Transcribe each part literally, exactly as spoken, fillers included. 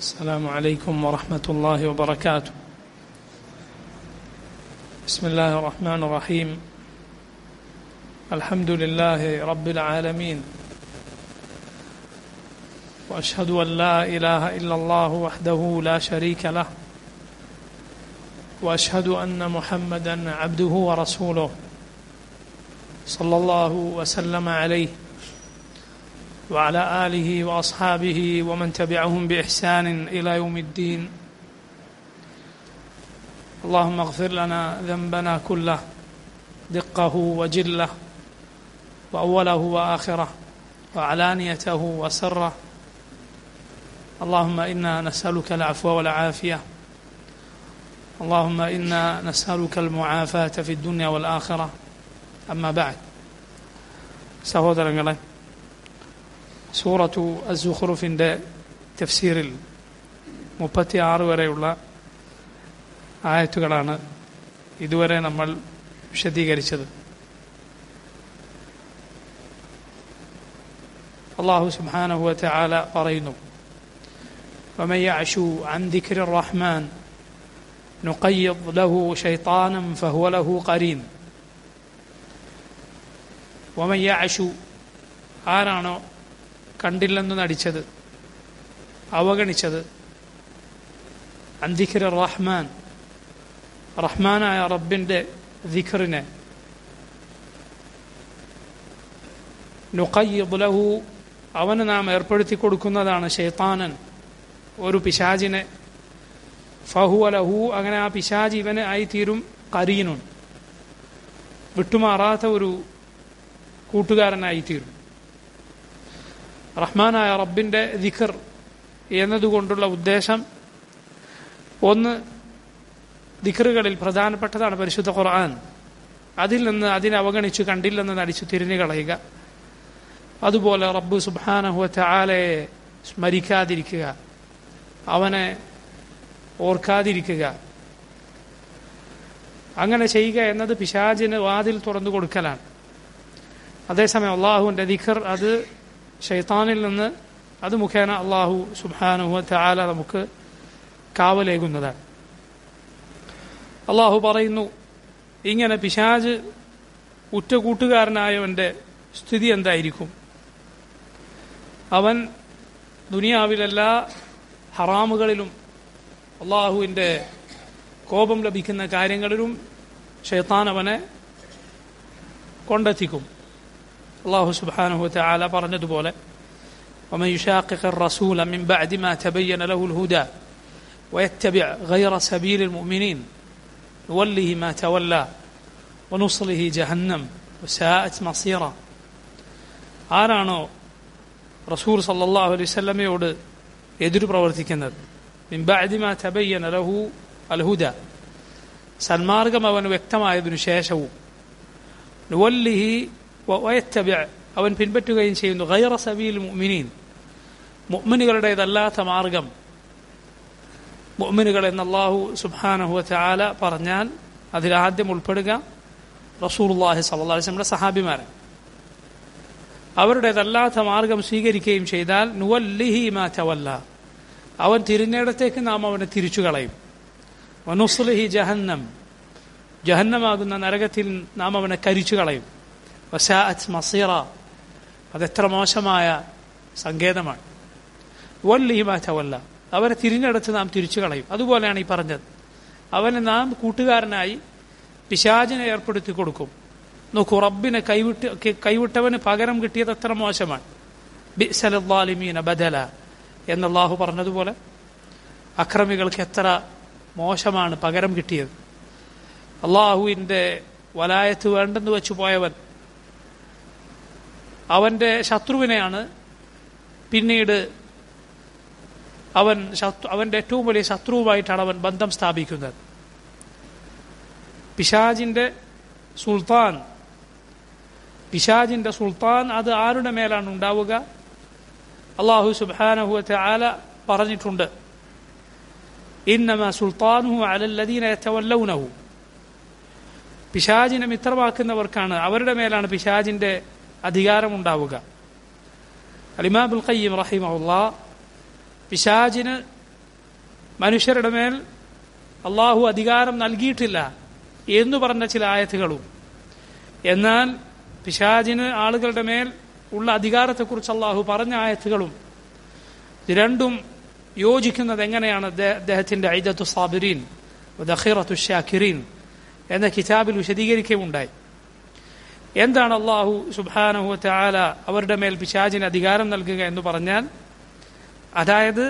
السلام عليكم ورحمة الله وبركاته. بسم الله الرحمن الرحيم. الحمد لله رب العالمين، وأشهد أن لا إله إلا الله وحده لا شريك له، وأشهد أن محمدا عبده ورسوله صلى الله وسلم عليه وعلى آله وأصحابه ومن تبعهم بإحسان إلى يوم الدين. اللهم اغفر لنا ذنبنا كله دقه وجله وأوله وآخره وعلانيته وسره. اللهم إنا نسألك العفو والعافية. اللهم إنا نسألك المعافاة في الدنيا والآخرة. أما بعد. സഹോദരങ്ങളെ, സൂറത്തു അസ്-സുഖ്റുഫിൻ്റെ തഫ്സീറിൽ മുപ്പത്തി ആറ് വരെയുള്ള ആയത്തുകളാണ് ഇതുവരെ നമ്മൾ വിശദീകരിച്ചത്. അല്ലാഹു സുബ്ഹാനഹു വ തആല പറയുന്നു, വമൻ യഅശു അൻ ദിക്രി റഹ്മാൻ നുഖയ്യിദ് ലഹു ശൈത്താനൻ ഫഹുവ ലഹു ഖരീൻ. വമൻ യഅശു, ആരാണോ കണ്ടില്ലെന്ന് നടിച്ചത്, അവഗണിച്ചത്, അൻ ദിക്രി റഹ്മാൻ, റഹ്മാനായ റബ്ബിൻ്റെ ദിക്റിനെ, നുഖയ്യിദ് ലഹു, അവന് നാം ഏർപ്പെടുത്തി കൊടുക്കുന്നതാണ് ശൈത്താനൻ, ഒരു പിശാചിനെ, ഫഹുവ ലഹു, അങ്ങനെ ആ പിശാച് ഇവന് ആയിത്തീരും ഖരീനുൻ, വിട്ടുമാറാത്ത ഒരു കൂട്ടുകാരനായിത്തീരും. റഹ്മാനായ റബ്ബിൻ്റെ ദിക്ർ എന്നതുകൊണ്ടുള്ള ഉദ്ദേശം, ഒന്ന്, ദിക്റുകളിൽ പ്രധാനപ്പെട്ടതാണ് പരിശുദ്ധ ഖുർആൻ. അതിൽ നിന്ന് അതിനെ അവഗണിച്ചു കണ്ടില്ലെന്ന് നടിച്ചു തിരിഞ്ഞു കളയുക. അതുപോലെ റബ്ബ് സുബ്ഹാനഹു വ തആലയെ സ്മരിക്കാതിരിക്കുക, അവനെ ഓർക്കാതിരിക്കുക. അങ്ങനെ ചെയ്യുക എന്നത് പിശാചിന് വാതിൽ തുറന്നു കൊടുക്കലാണ്. അതേസമയം അള്ളാഹുവിൻ്റെ ദിക്ർ അത് ശൈത്താനിൽ നിന്ന്, അത് മുഖേന അള്ളാഹു സുബ്ഹാനഹു വ തആല നമുക്ക് കാവലേകുന്നതാണ്. അള്ളാഹു പറയുന്നു, ഇങ്ങനെ പിശാച് ഉറ്റ കൂട്ടുകാരനായവൻ്റെ സ്ഥിതി എന്തായിരിക്കും? അവൻ ദുനിയാവിലെല്ലാ ഹറാമുകളിലും അള്ളാഹുവിൻ്റെ കോപം ലഭിക്കുന്ന കാര്യങ്ങളിലും ശൈത്താൻ അവനെ കൊണ്ടെത്തിക്കും. അല്ലാഹു സുബ്ഹാനഹു വ തആല പറഞ്ഞതുപോലെ, വമൻ യുശാഖിഖി റസൂല മിൻ ബഅദി മാ തബയ്യന ലഹുൽ ഹുദാ വയത്തബിഅ ഗൈറ സബീലിൽ മുഅ്മിനീൻ നുവല്ലിഹി മാ തവല്ല വനുസ്ലിഹി ജഹന്നം വസാഅത് മസീറ. ആരാണോ റസൂൽ സല്ലല്ലാഹു അലൈഹി വസല്ലമയോട് എതിരു പ്രവർത്തിക്കുന്നത്, മിൻ ബഅദി മാ തബയ്യന ലഹു അൽ ഹുദാ, സന്മാർഗം അവന് വ്യക്തമായതിനു ശേഷവും, നുവല്ലിഹി വയത്തബിഅ, അവൻ പിൻപറ്റുകയും ചെയ്യുന്നു, ഗൈറ സബീൽ മുഅ്മിനീൻ, മുഅ്മിനുകളുടേതല്ലാത്ത മാർഗം. മുഅ്മിനുകൾ എന്ന് അല്ലാഹു സുബ്ഹാനഹു വ തആല പറഞ്ഞാൽ അതിലാദ്യം ഉൾപ്പെടുക റസൂലുള്ളാഹി സ്വല്ലല്ലാഹു അലൈഹി വസല്ലമയുടെ സഹാബിമാരെ. അവരുടേതല്ലാത്ത മാർഗം സ്വീകരിക്കുകയും ചെയ്താൽ നുവല്ലിഹി മാ തവല്ല, അവൻ തിരിഞ്ഞിടത്തേക്ക് നാം അവനെ തിരിച്ചു കളയും. വനുസ്ലിഹി ജഹന്നം, ജഹന്നമാകുന്ന നരകത്തിൽ നാം അവനെ കരിച്ചു കളയും. വസാഅത് മസീറ, അതെത്ര മോശമായ സങ്കേതമാണ്. വല്ലിഹി മാ തവല്ല, അവരെ തിരിഞ്ഞെടുത്ത് നാം തിരിച്ചു കളയും. അതുപോലെയാണ് ഈ പറഞ്ഞത്. അവനെ നാം കൂട്ടുകാരനായി പിശാചിനെ ഏർപ്പെടുത്തി കൊടുക്കും. നോക്കൂ, റബ്ബിനെ കൈവിട്ട് കൈവിട്ടവന് പകരം കിട്ടിയത് എത്ര മോശമാണ്. ബിഅ്സ ലിദ്ദാലിമീന ബദല എന്ന് അല്ലാഹു പറഞ്ഞതുപോലെ, അക്രമികൾക്ക് എത്ര മോശമാണ് പകരം കിട്ടിയത്. അള്ളാഹുവിൻ്റെ വലായത്ത് വേണ്ടെന്ന് വെച്ചു പോയവൻ അവൻ്റെ ശത്രുവിനെയാണ് പിന്നീട് അവൻ ശത്രു അവൻ്റെ ഏറ്റവും വലിയ ശത്രുവുമായിട്ടാണ് അവൻ ബന്ധം സ്ഥാപിക്കുന്നത്. പിശാചിൻ്റെ സുൽത്താൻ പിശാചിൻ്റെ സുൽത്താൻ അത് ആരുടെ മേലാണ് ഉണ്ടാവുക? അല്ലാഹു സുബ്ഹാനഹു വ തആല പറഞ്ഞിട്ടുണ്ട്, ഇന്നമാ സുൽത്താനുഹു അലല്ലദീന യതവല്ലൗനഹു, പിശാചിനെ മിത്രമാക്കുന്നവർക്കാണ്, അവരുടെ മേലാണ് പിശാചിൻ്റെ അധികാരമുണ്ടാവുക. അൽ ഇമാം ഇബ്നുൽ ഖയ്യിം റഹിമഹുല്ലാഹ് പിശാചിന് മനുഷ്യരുടെ മേൽ അള്ളാഹു അധികാരം നൽകിയിട്ടില്ല എന്ന് പറഞ്ഞ ചില ആയത്തുകളും, എന്നാൽ പിശാചിന് ആളുകളുടെ മേൽ ഉള്ള അധികാരത്തെക്കുറിച്ച് അള്ളാഹു പറഞ്ഞ ആയത്തുകളും ഇത് രണ്ടും യോജിക്കുന്നത് എങ്ങനെയാണ് അദ്ദേഹത്തിന്റെ ഐദത്തു സാബിരീൻ ദഖീറത്തു ഷാക്കിരീൻ എന്ന കിതാബിൽ വിശദീകരിക്കുകയുണ്ടായി. എന്താണ് അള്ളാഹു സുബ്ഹാനഹു വ തആല അവരുടെ മേൽ പിശാചിന് അധികാരം നൽകുക എന്ന് പറഞ്ഞാൽ, അതായത്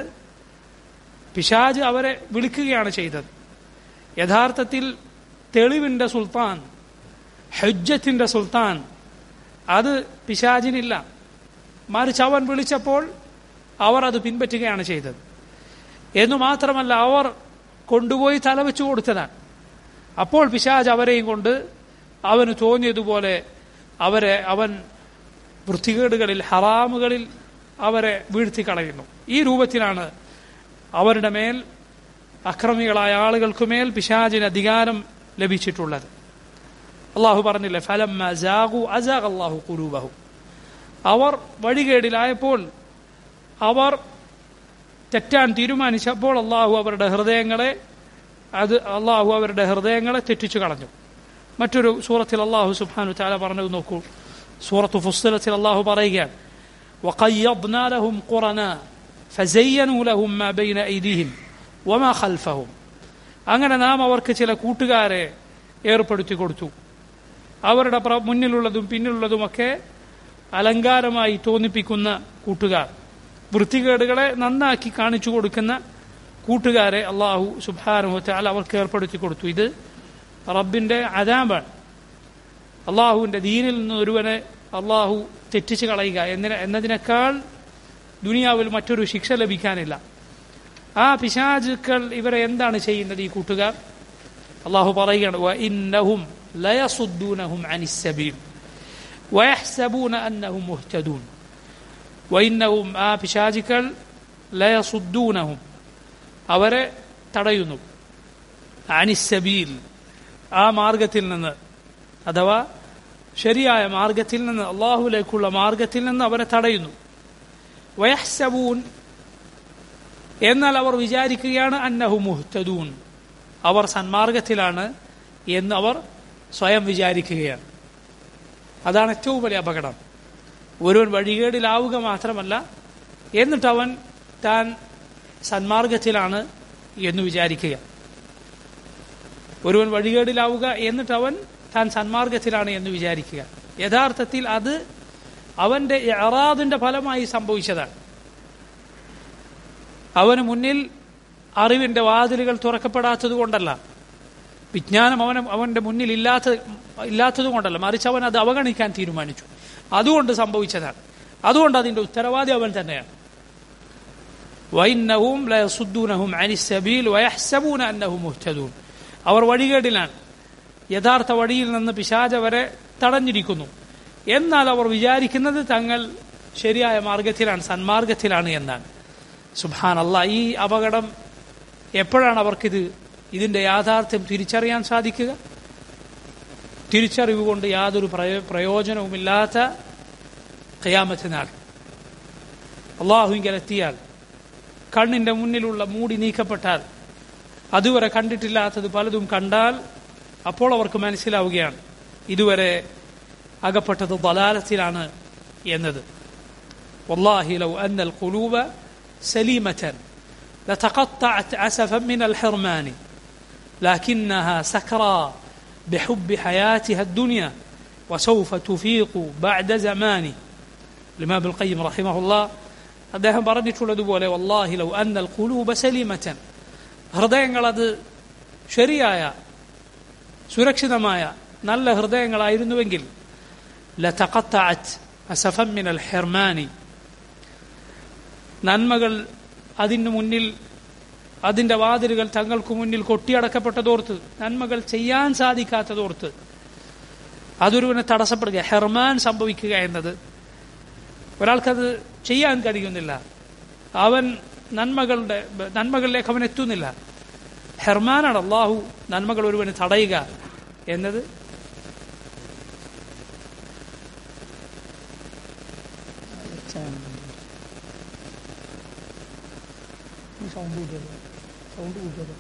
പിശാച് അവരെ വിളിക്കുകയാണ് ചെയ്തത്. യഥാർത്ഥത്തിൽ തെളിവിന്റെ സുൽത്താൻ, ഹുജ്ജത്തിന്റെ സുൽത്താൻ അത് പിശാചിനില്ല. മറിച്ച് അവൻ വിളിച്ചപ്പോൾ അവർ അത് പിൻപറ്റുകയാണ് ചെയ്തത്. എന്നു മാത്രമല്ല, അവർ കൊണ്ടുപോയി തലവെച്ചു കൊടുത്തതാണ്. അപ്പോൾ പിശാച് അവരെയും കൊണ്ട് അവന് തോന്നിയതുപോലെ അവരെ അവൻ വൃത്തികേടുകളിൽ, ഹറാമുകളിൽ അവരെ വീഴ്ത്തിക്കളയുന്നു. ഈ രൂപത്തിലാണ് അവരുടെ മേൽ, അക്രമികളായ ആളുകൾക്കുമേൽ പിശാചിന് അധികാരം ലഭിച്ചിട്ടുള്ളത്. അള്ളാഹു പറഞ്ഞില്ലേ, ഫലമ്മ സാഗു അസാഗ അല്ലാഹു ഖുലൂബഹും. അവർ വഴികേടിലായപ്പോൾ, അവർ തെറ്റാൻ തീരുമാനിച്ചപ്പോൾ അള്ളാഹു അവരുടെ ഹൃദയങ്ങളെ അത് അള്ളാഹു അവരുടെ ഹൃദയങ്ങളെ തെറ്റിച്ചു കളഞ്ഞു. മറ്റൊരു സൂറത്തിൽ അള്ളാഹു സുബ്ഹാനഹു വ തആല പറഞ്ഞത് നോക്കൂ. സൂറത്തു ഫുസ്സിലത്തിൽ അള്ളാഹു പറയുകയാണ്, വഖയ്യദ്നാ ലഹും ഖുറനാ ഫസയ്യനൂ ലഹും മാ ബൈന ഐദിഹിം വമാ ഖൽഫഹും. അങ്ങനെ നാം അവർക്ക് ചില കൂട്ടുകാരെ ഏർപ്പെടുത്തി കൊടുത്തു. അവരുടെ മുന്നിലുള്ളതും പിന്നിലുള്ളതുമൊക്കെ അലങ്കാരമായി തോന്നിപ്പിക്കുന്ന കൂട്ടുകാർ, വൃത്തികേടുകളെ നന്നാക്കി കാണിച്ചു കൊടുക്കുന്ന കൂട്ടുകാരെ അള്ളാഹു സുബ്ഹാനഹു വ തആല അവർക്ക് ഏർപ്പെടുത്തി കൊടുത്തു. ഇത് റബ്ബിന്റെ അദാബാണ്. അള്ളാഹുവിന്റെ ദീനിൽ നിന്ന് ഒരുവനെ അള്ളാഹു തെറ്റിച്ചു കളയുക എന്നതിനേക്കാൾ ദുനിയാവിൽ മറ്റൊരു ശിക്ഷ ലഭിക്കാനില്ല. ആ പിശാചുക്കൾ ഇവരെ എന്താണ് ചെയ്യുന്നത്? ഈ കൂട്ടുകാർ, അള്ളാഹു പറയുകയാണ്, വഇന്നഹും ലയസുദ്ദൂനഹും അനിസ്സബീൽ വയഹ്സബൂന അന്നഹും മുഹ്തദൂൻ. വഇന്നഹും, ആ പിശാചുക്കൾ, ലയസുദ്ദൂനഹും, അവരെ തടയുന്നു, അനിസ്സബീൽ, ആ മാർഗത്തിൽ നിന്ന്, അഥവാ ശരിയായ മാർഗത്തിൽ നിന്ന്, അള്ളാഹുലേക്കുള്ള മാർഗത്തിൽ നിന്ന് അവരെ തടയുന്നു. വയഹ്സബൂൻ, എന്നാൽ അവർ വിചാരിക്കുകയാണ്, അന്നഹു മുഹ്തദൂൻ, അവർ സന്മാർഗത്തിലാണ് എന്ന് അവർ സ്വയം വിചാരിക്കുകയാണ്. അതാണ് ഏറ്റവും വലിയ അപകടം. ഒരുവൻ വഴികേടിലാവുക മാത്രമല്ല, എന്നിട്ട് അവൻ താൻ സന്മാർഗത്തിലാണ് എന്ന് വിചാരിക്കുക. ഒരുവൻ വഴികേടിലാവുക എന്നിട്ട് അവൻ താൻ സന്മാർഗത്തിലാണ് എന്ന് വിചാരിക്കുക. യഥാർത്ഥത്തിൽ അത് അവന്റെ ഇഅറാദിന്റെ ഫലമായി സംഭവിച്ചതാണ്. അവന് മുന്നിൽ അറിവിന്റെ വാതിലുകൾ തുറക്കപ്പെടാത്തത് കൊണ്ടല്ല, വിജ്ഞാനം അവന് അവന്റെ മുന്നിൽ ഇല്ലാത്ത ഇല്ലാത്തത് കൊണ്ടല്ല, മറിച്ച് അവൻ അത് അവഗണിക്കാൻ തീരുമാനിച്ചു. അതുകൊണ്ട് സംഭവിച്ചതാണ്. അതുകൊണ്ട് അതിന്റെ ഉത്തരവാദി അവൻ തന്നെയാണ്. വഇന്നഹും ലയസുദ്ദൂനഹും അനിസ്സബീൽ വയഹ്സബൂന അന്നഹും മുഹ്തദൂൻ. അവർ വഴികേടിലാണ്, യഥാർത്ഥ വഴിയിൽ നിന്ന് പിശാച് അവരെ തടഞ്ഞിരിക്കുന്നു. എന്നാൽ അവർ വിചാരിക്കുന്നത് തങ്ങൾ ശരിയായ മാർഗത്തിലാണ്, സന്മാർഗത്തിലാണ് എന്നാണ്. സുബ്ഹാനല്ലാഹ്, ഈ അപകടം എപ്പോഴാണ് അവർക്കിത് ഇതിന്റെ യാഥാർത്ഥ്യം തിരിച്ചറിയാൻ സാധിക്കുക? തിരിച്ചറിവ് കൊണ്ട് യാതൊരു പ്രയോജനവുമില്ലാത്ത ഖിയാമത്ത് നാൾ അള്ളാഹുവിങ്കലെത്തിയാൽ, കണ്ണിന്റെ മുന്നിലുള്ള മൂടി നീക്കപ്പെട്ടാൽ, അതുവരെ കണ്ടിട്ടില്ലാത്തത് പലതും കണ്ടാൽ, അപ്പോൾ അവർക്ക് മനസ്സിലാവുകയാണ് ഇതുവരെ അകപ്പെട്ടത് ദലാലത്തിലാണ് എന്നത്. വല്ലാഹി ലൗ അന്നൽ ഖുലൂബ സലീമതൻ ലതഖത്തഅത് അസഫൻ മിനൽ ഹിർമാനി ലകിന്നഹാ സക്റാ ബിഹുബ്ബി ഹയാതിഹാ അദ്ദുനിയ വസൗഫ തുഫീഖു ബഅദ സമാനി. ഇമാം ഇബ്നുൽ ഖയ്യിം റഹിമഹുല്ലാഹ് അദ്ദേഹം പറഞ്ഞിട്ടുള്ളതുപോലെ, വല്ലാഹി ലൗ അന്നൽ ഖുലൂബ സലീമതൻ, ഹൃദയങ്ങൾ അത് ശരിയായ സുരക്ഷിതമായ നല്ല ഹൃദയങ്ങളായിരുന്നുവെങ്കിൽ, ലതഖത്തഅത് അസഫൻ മിനൽ ഹിർമാനി, നന്മകൾ അതിന് മുന്നിൽ, അതിന്റെ വാതിലുകൾ തങ്ങൾക്ക് മുന്നിൽ കൊട്ടിയടക്കപ്പെട്ടതോർത്ത്, നന്മകൾ ചെയ്യാൻ സാധിക്കാത്തതോർത്ത് അതൊരുവനെ തടസ്സപ്പെടുക, ഹെർമാൻ സംഭവിക്കുക എന്നത്, ഒരാൾക്കത് ചെയ്യാൻ കഴിയുന്നില്ല, അവൻ നന്മകളുടെ നന്മകളിലേക്ക് അവൻ എത്തുന്നില്ല. ഹെർമാനാണ് അള്ളാഹു നന്മകൾ ഒരുവന് തടയുക എന്നത്. സൗണ്ട് കൂട്ടുക.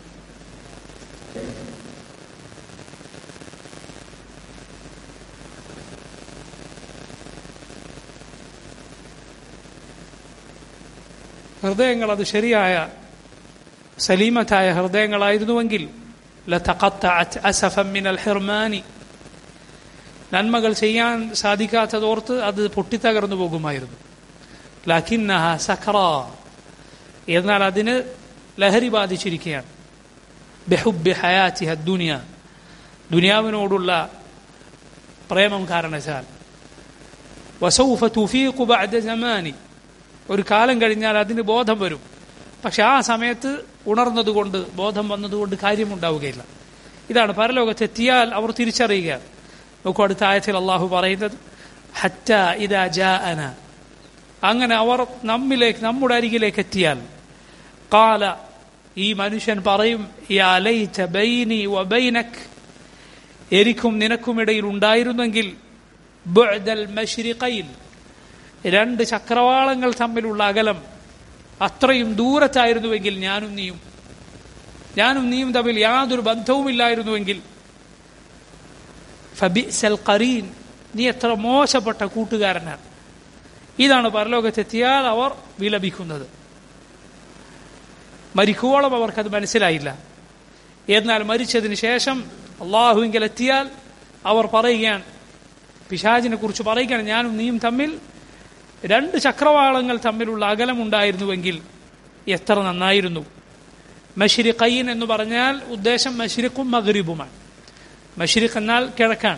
ഹൃദയങ്ങൾ അത് ശരിയായ സലീമത്തായ ഹൃദയങ്ങളായിരുന്നുവെങ്കിൽ ലതഖത്തഅത് അസഫൻ മിനൽ ഹിർമാനി, നന്മകൾ ചെയ്യാൻ സാധിക്കാത്തതോർത്ത് അത് പൊട്ടിത്തകർന്നു പോകുമായിരുന്നു. ലകിന്നഹ സക്ര, എന്നാൽ അതിന് ലഹരി ബാധിച്ചിരിക്കുകയാണ്. ബിഹുബ്ബി ഹയാതിഹ ദുനിയ, ദുനിയാവിനോടുള്ള പ്രേമം കാരണത്താൽ. വസൗഫ തുഫീഖു ബഅദ സമാനി, ഒരു കാലം കഴിഞ്ഞാൽ അതിന് ബോധം വരും. പക്ഷെ ആ സമയത്ത് ഉണർന്നതുകൊണ്ട്, ബോധം വന്നതുകൊണ്ട് കാര്യമുണ്ടാവുകയില്ല. ഇതാണ് പരലോകത്തെത്തിയാൽ അവർ തിരിച്ചറിയുക. നോക്കൂ, അടുത്ത ആയത്തിൽ അള്ളാഹു പറയുന്നത് ഹത്താ ഇദാ ജാഅന, അങ്ങനെ അവർ നമ്മിലേക്ക്, നമ്മുടെ അരികിലേക്ക് എത്തിയാൽ, ഖാല, ഈ മനുഷ്യൻ പറയും, യാ ലൈത ബൈനി വബൈനക്, എനിക്കും നിനക്കുമിടയിൽ ഉണ്ടായിരുന്നെങ്കിൽ ബുഅദൽ മശ്രിഖൈൻ, രണ്ട് ചക്രവാളങ്ങൾ തമ്മിലുള്ള അകലം അത്രയും ദൂരത്തായിരുന്നുവെങ്കിൽ, ഞാനും നീയും ഞാനും നീയും തമ്മിൽ യാതൊരു ബന്ധവുമില്ലായിരുന്നുവെങ്കിൽ, ഫബിഅ്സൽ ഖരീൻ, നീ എത്ര മോശപ്പെട്ട കൂട്ടുകാരനാണ്. ഇതാണ് പരലോകത്തെത്തിയാൽ അവർ വിലപിക്കുന്നത്. മരിക്കുവോളം അവർക്കത് മനസ്സിലായില്ല. എന്നാൽ മരിച്ചതിന് ശേഷം അള്ളാഹുവിങ്കൽ എത്തിയാൽ അവർ പറയുകയാണ്, പിശാചിനെ കുറിച്ച് പറയുകയാണ്, ഞാനും നീയും തമ്മിൽ രണ്ട് ചക്രവാളങ്ങൾ തമ്മിലുള്ള അകലമുണ്ടായിരുന്നുവെങ്കിൽ എത്ര നന്നായിരുന്നു. മശ്രിഖൈൻ എന്ന് പറഞ്ഞാൽ ഉദ്ദേശം മശ്രിഖും മഗ്രിബുമാണ്. മശ്രിഖ് എന്നാൽ കിഴക്കാണ്,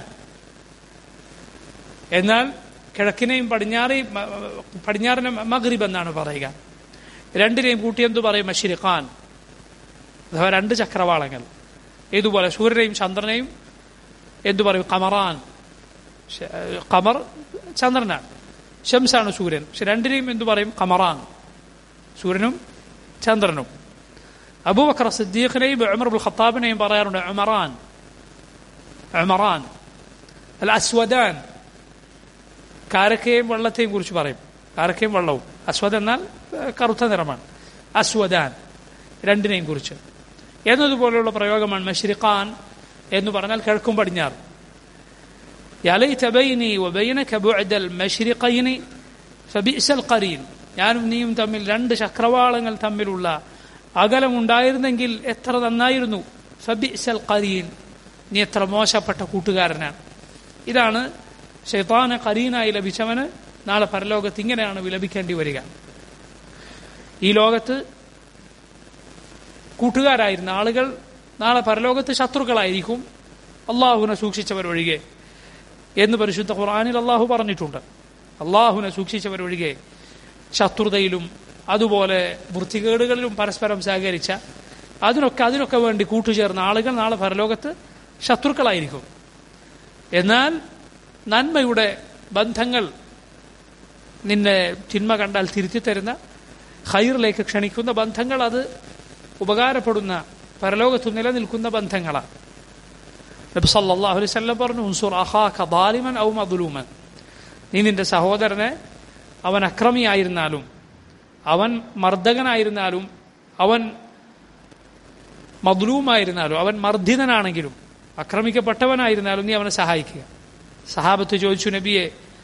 എന്നാൽ കിഴക്കിനെയും പടിഞ്ഞാറേയും പടിഞ്ഞാറിനെ മഗ്രിബ് എന്നാണ് പറയുക. രണ്ടിനെയും കൂട്ടി എന്തു പറയും? മശ്രിഖാൻ, അഥവാ രണ്ട് ചക്രവാളങ്ങൾ. ഇതുപോലെ സൂര്യനെയും ചന്ദ്രനെയും എന്തു പറയും? ഖമറാൻ. ഖമർ ചന്ദ്രനാണ്, ഷംസാണ് സൂര്യൻ. പക്ഷെ രണ്ടിനെയും എന്തു പറയും? ഖമറാൻ, സൂര്യനും ചന്ദ്രനും. അബൂബക്കർ സിദ്ദീഖിനെയും ഉമർ ഇബ്നുൽ ഖത്താബിനെയും പറയാറുണ്ട് ഉമറാൻ, ഉമറാൻ. അൽ അസ്വദാൻ, കാരക്കയും വെള്ളത്തെയും കുറിച്ച് പറയും. കാരക്കയും വെള്ളവും. അസ്വദ് എന്നാൽ കറുത്ത നിറമാണ്. അസ്വദാൻ, രണ്ടിനെയും കുറിച്ച്. എന്നതുപോലെയുള്ള പ്രയോഗമാണ് മശ്രിഖാൻ എന്ന് പറഞ്ഞാൽ കിഴക്കും പടിഞ്ഞാറും. യാ ലൈത ബൈനി വബൈനക ബുഅദൽ മശ്രിഖൈനി ഫബിഅ്സൽ ഖരീൻ, ഞാനും നീയും തമ്മിൽ രണ്ട് ചക്രവാളങ്ങൾ തമ്മിലുള്ള അകലമുണ്ടായിരുന്നെങ്കിൽ എത്ര നന്നായിരുന്നു. ഫബിഅ്സൽ ഖരീൻ, നീ എത്ര മോശപ്പെട്ട കൂട്ടുകാരനാണ്. ഇതാണ് ശൈത്താന് ഖരീനായി ലഭിച്ചവന് നാളെ പരലോകത്ത് ഇങ്ങനെയാണ് വിലപിക്കേണ്ടി വരിക. ഈ ലോകത്ത് കൂട്ടുകാരായിരുന്ന ആളുകൾ നാളെ പരലോകത്ത് ശത്രുക്കളായിരിക്കും, അള്ളാഹുവിനെ സൂക്ഷിച്ചവരൊഴികെ എന്ന് പരിശുദ്ധ ഖുർആനിൽ അള്ളാഹു പറഞ്ഞിട്ടുണ്ട്. അള്ളാഹുവിനെ സൂക്ഷിച്ചവരൊഴികെ ശത്രുതയിലും അതുപോലെ വൃത്തികേടുകളിലും പരസ്പരം സഹകരിച്ച, അതിനൊക്കെ അതിനൊക്കെ വേണ്ടി കൂട്ടുചേർന്ന ആളുകൾ നാളെ പരലോകത്ത് ശത്രുക്കളായിരിക്കും. എന്നാൽ നന്മയുടെ ബന്ധങ്ങൾ, നിന്നെ തിന്മ കണ്ടാൽ തിരുത്തി തരുന്ന, ഖൈറിലേക്ക് ക്ഷണിക്കുന്ന ബന്ധങ്ങൾ, അത് ഉപകാരപ്പെടുന്ന, പരലോകത്ത് നിലനിൽക്കുന്ന ബന്ധങ്ങളാണ്. നബി സല്ലല്ലാഹു അലൈഹി വസല്ലം പറഞ്ഞു, ഉൻസുർ അഖാക ളാലിമൻ ഔ മദ്ലൂമൻ, നീ നിന്റെ സഹോദരനെ, അവൻ അക്രമിയായിരുന്നാലും അവൻ മർദ്ദകനായിരുന്നാലും അവൻ മദ്ലൂമായിരുന്നാലും അവൻ മർദ്ദിതനാണെങ്കിലും ആക്രമിക്കപ്പെട്ടവനായിരുന്നാലും നീ അവനെ സഹായിക്കുക. സഹാബത്ത് ചോദിച്ചു, നബിയെ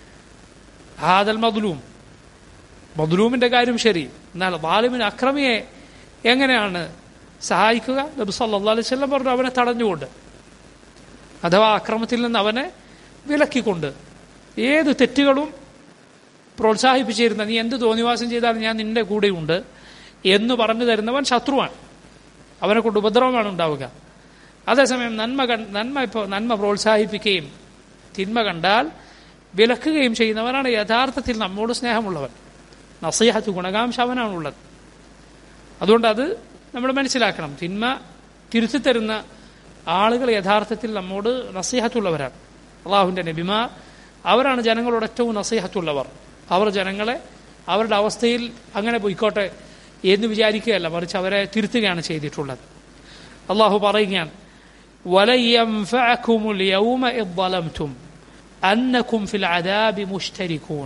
ഹാദൽ മദ്ലൂം, മദ്ലൂമിന്റെ കാര്യം ശരി, എന്നാൽ ളാലിമിൻ, അക്രമിയെ എങ്ങനെയാണ് സഹായിക്കുക? നബി സല്ലല്ലാഹു അലൈഹി വസല്ലം പറഞ്ഞു, അവനെ തടഞ്ഞുകൊണ്ട്, അഥവാ അക്രമത്തിൽ നിന്ന് അവനെ വിലക്കിക്കൊണ്ട്. ഏത് തെറ്റുകളും പ്രോത്സാഹിപ്പിച്ചിരുന്ന, നീ എന്ത് തോന്നിവാസം ചെയ്താലും ഞാൻ നിന്റെ കൂടെയുണ്ട് എന്ന് പറഞ്ഞു തരുന്നവൻ ശത്രുവാണ്, അവനെ കൊണ്ട് ഉപദ്രവമാണ് ഉണ്ടാവുക. അതേസമയം നന്മ നന്മ ഇപ്പോൾ നന്മ പ്രോത്സാഹിപ്പിക്കുകയും തിന്മ കണ്ടാൽ വിലക്കുകയും ചെയ്യുന്നവനാണ് യഥാർത്ഥത്തിൽ നമ്മോട് സ്നേഹമുള്ളവൻ. നസീഹത്ത്, ഗുണകാംക്ഷ അവനാണുള്ളത്. അതുകൊണ്ട് അത് നമ്മൾ മനസ്സിലാക്കണം. തിന്മ തിരുത്തിത്തരുന്ന ആളുകൾ യഥാർത്ഥത്തിൽ നമ്മോട് നസീഹത്തുള്ളവരാണ്. അള്ളാഹുവിൻ്റെ നബിമാർ അവരാണ് ജനങ്ങളോട് ഏറ്റവും നസീഹത്തുള്ളവർ. അവർ ജനങ്ങളെ അവരുടെ അവസ്ഥയിൽ അങ്ങനെ പോയിക്കോട്ടെ എന്ന് വിചാരിക്കുകയല്ല, മറിച്ച് അവരെ തിരുത്തുകയാണ് ചെയ്തിട്ടുള്ളത്. അള്ളാഹു പറയുകയാണ്, വലൻ യൻഫഅകുമുൽ യൗമ ഇദ് ളലംതും അന്നകും ഫിൽ അദാബി മുശ്തരികൂൻ.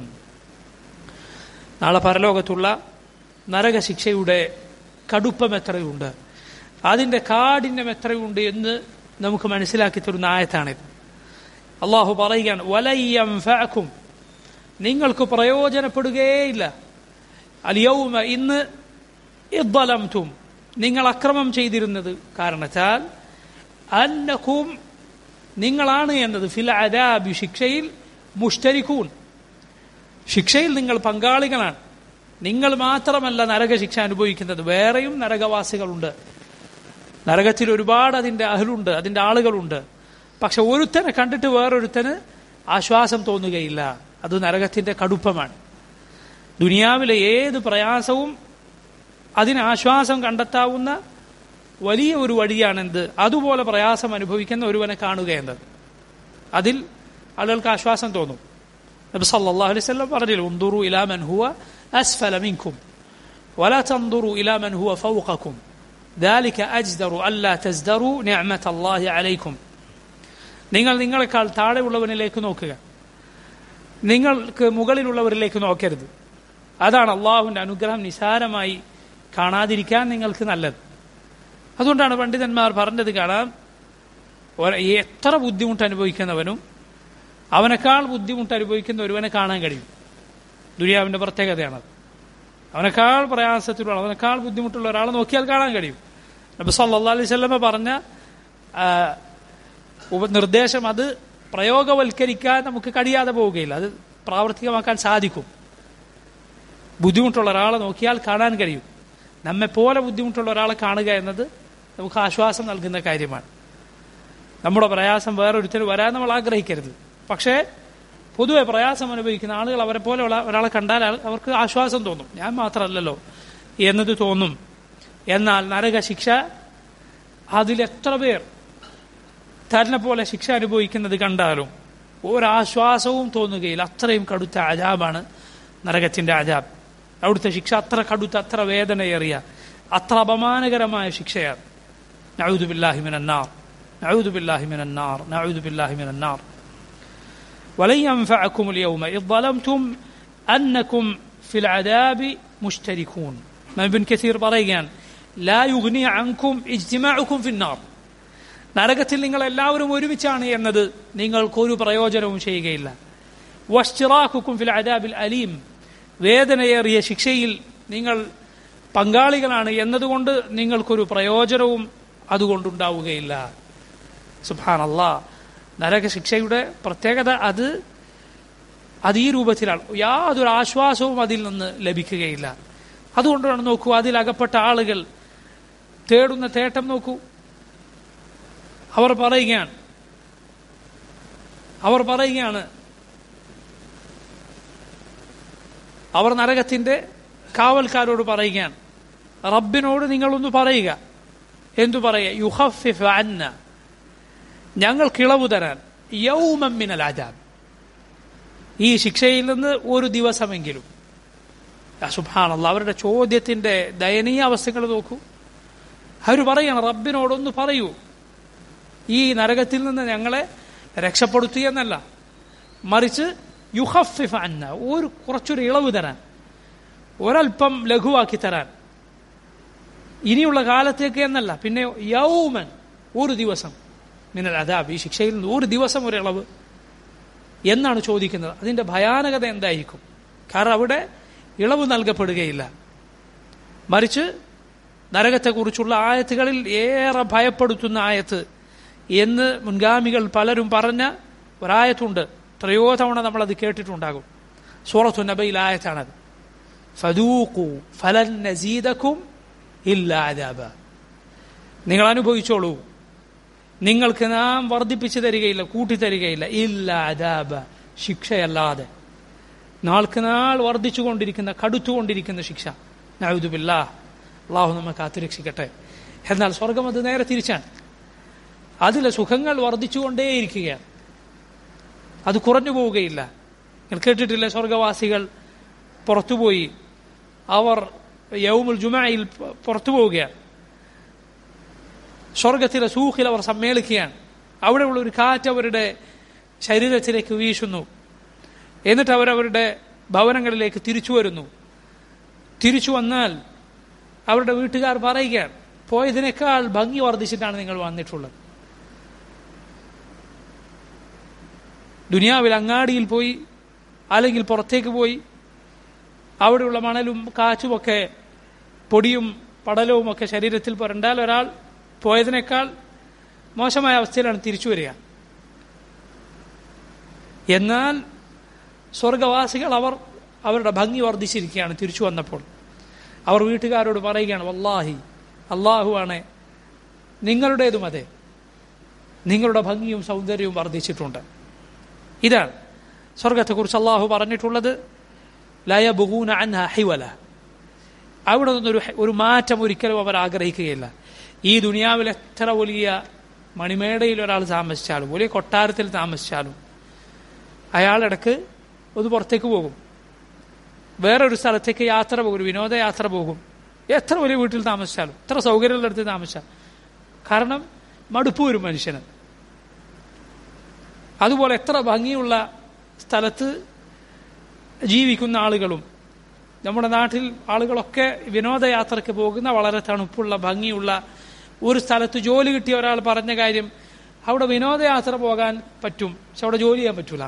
നാളെ പരലോകത്തുള്ള നരകശിക്ഷയുടെ കടുപ്പം എത്രയുണ്ട്, അതിൻ്റെ കാഠിന്യം എത്രയുണ്ട് എന്ന് നമുക്ക് മനസ്സിലാക്കി തരുന്ന ആയത്താണിത്. അള്ളാഹു പറയുകയാണ്, വലൻ യൻഫഅകും, നിങ്ങൾക്ക് പ്രയോജനപ്പെടുകയില്ല, അൽ യൗമ, ഇന്ന്, ഇദ് ളലംതും, നിങ്ങൾ അക്രമം ചെയ്തിരുന്നത് കാരണത്താൽ, അന്നകും, നിങ്ങളാണ് എന്നത്, ഫിൽ അദാബി, ശിക്ഷയിൽ, മുഷ്തരികൂൻ, ശിക്ഷയിൽ നിങ്ങൾ പങ്കാളികളാണ്. നിങ്ങൾ മാത്രമല്ല നരകശിക്ഷ അനുഭവിക്കുന്നത്, വേറെയും നരകവാസികളുണ്ട്. നരകത്തിൽ ഒരുപാട് അതിൻ്റെ അഹലുണ്ട്, അതിൻ്റെ ആളുകളുണ്ട്. പക്ഷെ ഒരുത്തനെ കണ്ടിട്ട് വേറൊരുത്തന് ആശ്വാസം തോന്നുകയില്ല. അത് നരകത്തിൻ്റെ കടുപ്പമാണ്. ദുനിയാവിലെ ഏത് പ്രയാസവും അതിന് ആശ്വാസം കണ്ടെത്താവുന്ന വലിയ ഒരു വഴിയാണെന്ത്, അതുപോലെ പ്രയാസം അനുഭവിക്കുന്ന ഒരുവനെ കാണുക എന്നത്. അതിൽ ആളുകൾക്ക് ആശ്വാസം തോന്നും. നബി സല്ലല്ലാഹു അലൈഹി വസല്ലം പറഞ്ഞില്ല, ഉൻദുറു ഇലാ മൻ ഹുവ അസ്ഫല മിൻകും വലാ തൻദുറു ഇലാ മൻ ഹുവ ഫൗഖകും ദാലിക അജ്ദറു അല്ലാ തസ്ദറു നിഅമതല്ലാഹി അലൈക്കും. നിങ്ങൾ നിങ്ങളെക്കാൾ താഴെയുള്ളവനിലേക്ക് നോക്കുക, നിങ്ങൾക്ക് മുകളിലുള്ളവരിലേക്ക് നോക്കരുത്. അതാണ് അള്ളാഹുവിൻ്റെ അനുഗ്രഹം നിസാരമായി കാണാതിരിക്കാൻ നിങ്ങൾക്ക് നല്ലത്. അതുകൊണ്ടാണ് പണ്ഡിതന്മാർ പറഞ്ഞത് കാണാം, എത്ര ബുദ്ധിമുട്ട് അനുഭവിക്കുന്നവനും അവനേക്കാൾ ബുദ്ധിമുട്ട് അനുഭവിക്കുന്ന ഒരുവനെ കാണാൻ കഴിയും. ദുനിയാവിൻ്റെ പ്രത്യേകതയാണത്. അവനേക്കാൾ പ്രയാസത്തിലുള്ള, അവനേക്കാൾ ബുദ്ധിമുട്ടുള്ള ഒരാളെ നോക്കിയാൽ കാണാൻ കഴിയും. നബി സല്ലല്ലാഹു അലൈഹി വസല്ലം പറഞ്ഞ നിർദ്ദേശം അത് പ്രയോഗവൽക്കരിക്കാൻ നമുക്ക് കഴിയാതെ പോവുകയില്ല, അത് പ്രാവർത്തികമാക്കാൻ സാധിക്കും. ബുദ്ധിമുട്ടുള്ള ഒരാളെ നോക്കിയാൽ കാണാൻ കഴിയും. നമ്മെപ്പോലെ ബുദ്ധിമുട്ടുള്ള ഒരാളെ കാണുക എന്നത് നമുക്ക് ആശ്വാസം നൽകുന്ന കാര്യമാണ്. നമ്മുടെ പ്രയാസം വേറൊരുത്തർ വരാൻ നമ്മൾ ആഗ്രഹിക്കരുത്. പക്ഷേ പൊതുവെ പ്രയാസം അനുഭവിക്കുന്ന ആളുകൾ അവരെ പോലെയുള്ള ഒരാളെ കണ്ടാൽ അവർക്ക് ആശ്വാസം തോന്നും. ഞാൻ മാത്രമല്ലല്ലോ എന്നത് തോന്നും. എന്നാൽ നരകശിക്ഷ, അതിലെത്ര പേർ തന്നെ പോലെ ശിക്ഷ അനുഭവിക്കുന്നത് കണ്ടാലും ഒരാശ്വാസവും തോന്നുകയില്ല. അത്രയും കടുത്ത അജാബാണ് നരകത്തിൻ്റെ അജാബ്. അവിടുത്തെ ശിക്ഷ അത്ര കടുത്ത, അത്ര വേദനയേറിയ, അത്ര അപമാനകരമായ ശിക്ഷയാണ്. നഊദു ബില്ലാഹി മിനന്നാർ, നഊദു ബില്ലാഹി മിനന്നാർ, നഊദു ബില്ലാഹി മിനന്നാർ. വലൻ യൻഫഅകുമുൽ യൗമ ഇദ് ളലംതും അന്നകും ഫിൽ അദാബി മുഷ്തരികൂൻ. ഇബ്ൻ കസീർ പറയുകയാണ്, ലാ യുഗ്നി അൻകും ഇജ്തിമാഉകും ഫിന്നാർ. നരകത്തിൽ നിങ്ങൾ എല്ലാവരും ഒരുമിച്ചാണ് എന്നത് നിങ്ങൾക്കൊരു പ്രയോജനവും ചെയ്യുകയില്ല. വഷ്തിറാഖുകും ഫിൽ അദാബിൽ അലീം, വേദനയേറിയ ശിക്ഷയിൽ നിങ്ങൾ പങ്കാളികളാണ് എന്നതുകൊണ്ട് നിങ്ങൾക്കൊരു പ്രയോജനവും അതുകൊണ്ടുണ്ടാവുകയില്ല. സുബ്ഹാനല്ലാഹ്, നരകശിക്ഷയുടെ പ്രത്യേകത അത് അത് ഈ രൂപത്തിലാണ്. യാതൊരു ആശ്വാസവും അതിൽ നിന്ന് ലഭിക്കുകയില്ല. അതുകൊണ്ടാണ് നോക്കൂ, അതിലകപ്പെട്ട ആളുകൾ തേടുന്ന തേട്ടം നോക്കൂ. അവർ പറയുകയാണ് അവർ പറയുകയാണ് അവർ നരകത്തിന്റെ കാവൽക്കാരോട് പറയുകയാണ്, റബ്ബിനോട് നിങ്ങളൊന്ന് പറയുക. എന്തു പറയുക? യുഖഫിഫ് അന്ന, ഞങ്ങൾക്ക് ഇളവ് തരാൻ, യൗമൻ മിനൽ അദാബ്, ഈ ശിക്ഷയിൽ നിന്ന് ഒരു ദിവസമെങ്കിലും. സുബ്ഹാനല്ലാഹ്, അവരുടെ ചോദ്യത്തിന്റെ ദയനീയ അവസ്ഥകൾ നോക്കൂ. അവർ പറയണം, റബ്ബിനോടൊന്ന് പറയൂ, ഈ നരകത്തിൽ നിന്ന് ഞങ്ങളെ രക്ഷപ്പെടുത്തിയെന്നല്ല, മറിച്ച് യുഖഫിഫ് അന്ന, ഒരു കുറച്ചൊരു ഇളവ് തരാൻ, ഒരൽപ്പം ലഘുവാക്കി തരാൻ, ഇനിയുള്ള കാലത്തേക്ക് എന്നല്ല, പിന്നെ യൗമൻ, ഒരു ദിവസം, മിനൽ അദാബ്, ഈ ശിക്ഷയിൽ നിന്ന് ഒരു ദിവസം ഒരു ഇളവ് എന്നാണ് ചോദിക്കുന്നത്. അതിന്റെ ഭയാനകത എന്തായിരിക്കും? കാരണം അവിടെ ഇളവ് നൽകപ്പെടുകയില്ല, മറിച്ച് നരകത്തെക്കുറിച്ചുള്ള ആയത്തുകളിൽ ഏറെ ഭയപ്പെടുത്തുന്ന ആയത്ത് എന്ന് മുൻഗാമികൾ പലരും പറഞ്ഞ ഒരായത്തുണ്ട്. എത്രയോ തവണ നമ്മളത് കേട്ടിട്ടുണ്ടാകും. സൂറത്തു നബയിൽ ആയത്താണത്. ഫദൂഖു ഫലൻ നസീദകും ഇല്ലാ അദാബ, നിങ്ങൾ അനുഭവിച്ചോളൂ, നിങ്ങൾക്ക് നാം വർദ്ധിപ്പിച്ചു തരികയില്ല, കൂട്ടിത്തരികയില്ല, ഇല്ലാ അദാബ, ശിക്ഷയല്ലാതെ. നാൾക്ക് നാൾ വർദ്ധിച്ചുകൊണ്ടിരിക്കുന്ന, കടുത്തുകൊണ്ടിരിക്കുന്ന ശിക്ഷ. നഊദു ബില്ലാഹ്, അള്ളാഹു നമ്മെ കാത്തുരക്ഷിക്കട്ടെ. എന്നാൽ സ്വർഗം അത് നേരെ തിരിച്ചാണ്. അതിലെ സുഖങ്ങൾ വർദ്ധിച്ചുകൊണ്ടേയിരിക്കുകയാണ്, അത് കുറഞ്ഞു പോവുകയില്ല. നിങ്ങൾ കേട്ടിട്ടില്ലേ, സ്വർഗവാസികൾ പുറത്തുപോയി, അവർ യൗമുൽ ജുമഅയിൽ പുറത്തു പോവുകയാണ്. സ്വർഗത്തിലെ സൂഖിൽ അവർ സമ്മേളിക്കുകയാണ്. അവിടെയുള്ള ഒരു കാറ്റ് അവരുടെ ശരീരത്തിലേക്ക് വീശുന്നു. എന്നിട്ട് അവരവരുടെ ഭവനങ്ങളിലേക്ക് തിരിച്ചു വരുന്നു. തിരിച്ചു വന്നാൽ അവരുടെ വീട്ടുകാർ പറയുകയാണ്, പോയതിനേക്കാൾ ഭംഗി വർദ്ധിച്ചിട്ടാണ് നിങ്ങൾ വന്നിട്ടുള്ളത്. ദുനിയാവിൽ അങ്ങാടിയിൽ പോയി അല്ലെങ്കിൽ പുറത്തേക്ക് പോയി അവിടെയുള്ള മണലും കാറ്റുമൊക്കെ പൊടിയും പടലവും ഒക്കെ ശരീരത്തിൽ പുരണ്ടാൽ ഒരാൾ പോയതിനേക്കാൾ മോശമായ അവസ്ഥയിലാണ് തിരിച്ചു വരിക. എന്നാൽ സ്വർഗവാസികൾ അവർ അവരുടെ ഭംഗി വർദ്ധിച്ചിരിക്കുകയാണ്. തിരിച്ചു വന്നപ്പോൾ അവർ വീട്ടുകാരോട് പറയുകയാണ്, വല്ലാഹി അള്ളാഹുവാണ്, നിങ്ങളുടേതും അതെ, നിങ്ങളുടെ ഭംഗിയും സൗന്ദര്യവും വർദ്ധിച്ചിട്ടുണ്ട്. ഇതാണ് സ്വർഗത്തെക്കുറിച്ച് അള്ളാഹു പറഞ്ഞിട്ടുള്ളത്. ലാ യബ്ഗൂന അൻഹാ ഹിവല, അവിടെ നിന്നൊരു ഒരു മാറ്റം ഒരിക്കലും അവർ ആഗ്രഹിക്കുകയില്ല. ഈ ദുനിയാവിൽ എത്ര വലിയ മണിമേടയിൽ ഒരാൾ താമസിച്ചാലും വലിയ കൊട്ടാരത്തിൽ താമസിച്ചാലും അയാളിടക്ക് ഒന്ന് പുറത്തേക്ക് പോകും, വേറൊരു സ്ഥലത്തേക്ക് യാത്ര പോകും, ഒരു വിനോദയാത്ര പോകും. എത്ര വലിയ വീട്ടിൽ താമസിച്ചാലും, എത്ര സൗകര്യമുള്ളടുത്ത് താമസിച്ചാലും, കാരണം മടുപ്പ് വരും മനുഷ്യന്. അതുപോലെ എത്ര ഭംഗിയുള്ള സ്ഥലത്ത് ജീവിക്കുന്ന ആളുകളും, നമ്മുടെ നാട്ടിൽ ആളുകളൊക്കെ വിനോദയാത്രയ്ക്ക് പോകുന്ന വളരെ തണുപ്പുള്ള ഭംഗിയുള്ള ഒരു സ്ഥലത്ത് ജോലി കിട്ടിയ ഒരാൾ പറഞ്ഞ കാര്യം, അവിടെ വിനോദയാത്ര പോകാൻ പറ്റും, പക്ഷെ അവിടെ ജോലി ചെയ്യാൻ പറ്റൂല.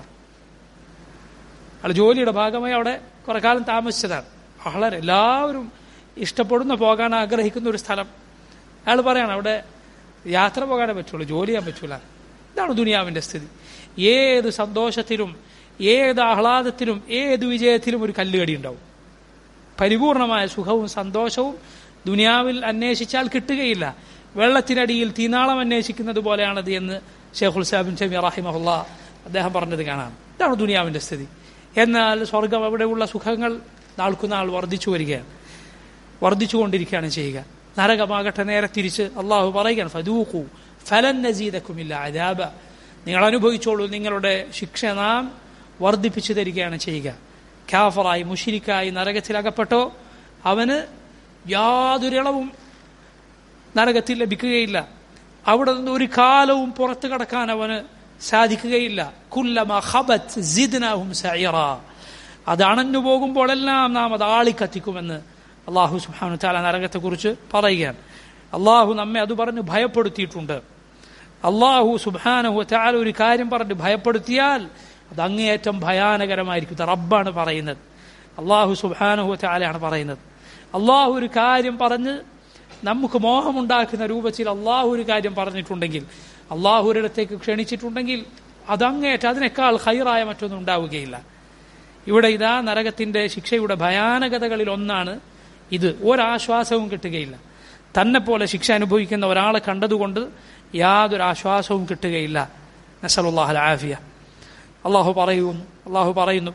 അയാൾ ജോലിയുടെ ഭാഗമായി അവിടെ കുറെ കാലം താമസിച്ചതാണ്. വളരെ എല്ലാവരും ഇഷ്ടപ്പെടുന്ന, പോകാൻ ആഗ്രഹിക്കുന്ന ഒരു സ്ഥലം. അയാൾ പറയാണ് അവിടെ യാത്ര പോകാനേ പറ്റുള്ളൂ, ജോലി ചെയ്യാൻ പറ്റൂല. ഇതാണ് ദുനിയാവിന്റെ സ്ഥിതി. ഏത് സന്തോഷത്തിലും ഏത് ആഹ്ലാദത്തിലും ഏത് വിജയത്തിലും ഒരു കല്ലുകടി ഉണ്ടാവും. പരിപൂർണമായ സുഖവും സന്തോഷവും ദുനിയാവിൽ അന്വേഷിച്ചാൽ കിട്ടുകയില്ല. വെള്ളത്തിനടിയിൽ തീനാളം അന്വേഷിക്കുന്നത് പോലെയാണത് എന്ന് ഷെയ്ഖുൽ ഇസ്ലാം ഇബ്നു തൈമിയ്യ റഹിമഹുല്ലാഹ് അദ്ദേഹം പറഞ്ഞത് കാണാം. ഇതാണ് ദുനിയാവിന്റെ സ്ഥിതി. എന്നാൽ സ്വർഗം, അവിടെയുള്ള സുഖങ്ങൾ നാൾക്കുനാൾ വർദ്ധിച്ചു വരികയാണ്, വർദ്ധിച്ചുകൊണ്ടിരിക്കുകയാണ് ചെയ്യുക. നരകമാകട്ടെ നേരെ തിരിച്ച് അള്ളാഹു പറയുകയാണ്, ഫദൂഖു ഫലൻ നസീദകും ഇല്ലാ അദാബ, നിങ്ങൾ അനുഭവിച്ചോളൂ, നിങ്ങളുടെ ശിക്ഷ നാം വർദ്ധിപ്പിച്ചു തരികയാണ് ചെയ്യുക. കാഫറായി മുശ്രിക്കായി നരകത്തിലകപ്പെട്ടോ അവന് യാതൊരിളവും നരകത്തിൽ ലഭിക്കുകയില്ല. അവിടെ നിന്ന് ഒരു കാലവും പുറത്തു കടക്കാൻ അവന് സാധിക്കുകയില്ല. കുല്ലമാ ഖബത് സിദ്നാഹും സഈറ, അത് അണഞ്ഞു പോകുമ്പോഴെല്ലാം നാം അത് ആളിക്കത്തിക്കുമെന്ന് അള്ളാഹു സുബ്ഹാനഹു വ തആല നരകത്തെക്കുറിച്ച് പറയുകയാണ്. അള്ളാഹു നമ്മെ അത് പറഞ്ഞ് ഭയപ്പെടുത്തിയിട്ടുണ്ട്. അള്ളാഹു സുബ്ഹാനഹു വ തആല ഒരു കാര്യം പറഞ്ഞ് ഭയപ്പെടുത്തിയാൽ അത് അങ്ങേയറ്റം ഭയാനകരമായിരിക്കും. റബ്ബാണ് പറയുന്നത്, അള്ളാഹു സുബ്ഹാനഹു വ തആലയാണ് പറയുന്നത്. അള്ളാഹു ഒരു കാര്യം പറഞ്ഞ് നമുക്ക് മോഹമുണ്ടാക്കുന്ന രൂപത്തിൽ അള്ളാഹു ഒരു കാര്യം പറഞ്ഞിട്ടുണ്ടെങ്കിൽ, അള്ളാഹു ഒരിടത്തേക്ക് ക്ഷണിച്ചിട്ടുണ്ടെങ്കിൽ അതങ്ങേറ്റം അതിനേക്കാൾ ഖൈറായ മറ്റൊന്നും ഉണ്ടാവുകയില്ല. ഇവിടെ ഇതാ നരകത്തിന്റെ ശിക്ഷയുടെ ഭയാനകതകളിൽ ഒന്നാണ് ഇത്. ഒരാശ്വാസവും കിട്ടുകയില്ല. തന്നെ പോലെ ശിക്ഷ അനുഭവിക്കുന്ന ഒരാളെ കണ്ടതുകൊണ്ട് യാതൊരു ആശ്വാസവും കിട്ടുകയില്ല. നസ്അലുല്ലാഹൽ ആഫിയ. അള്ളാഹു പറയുന്നു അള്ളാഹു പറയുന്നു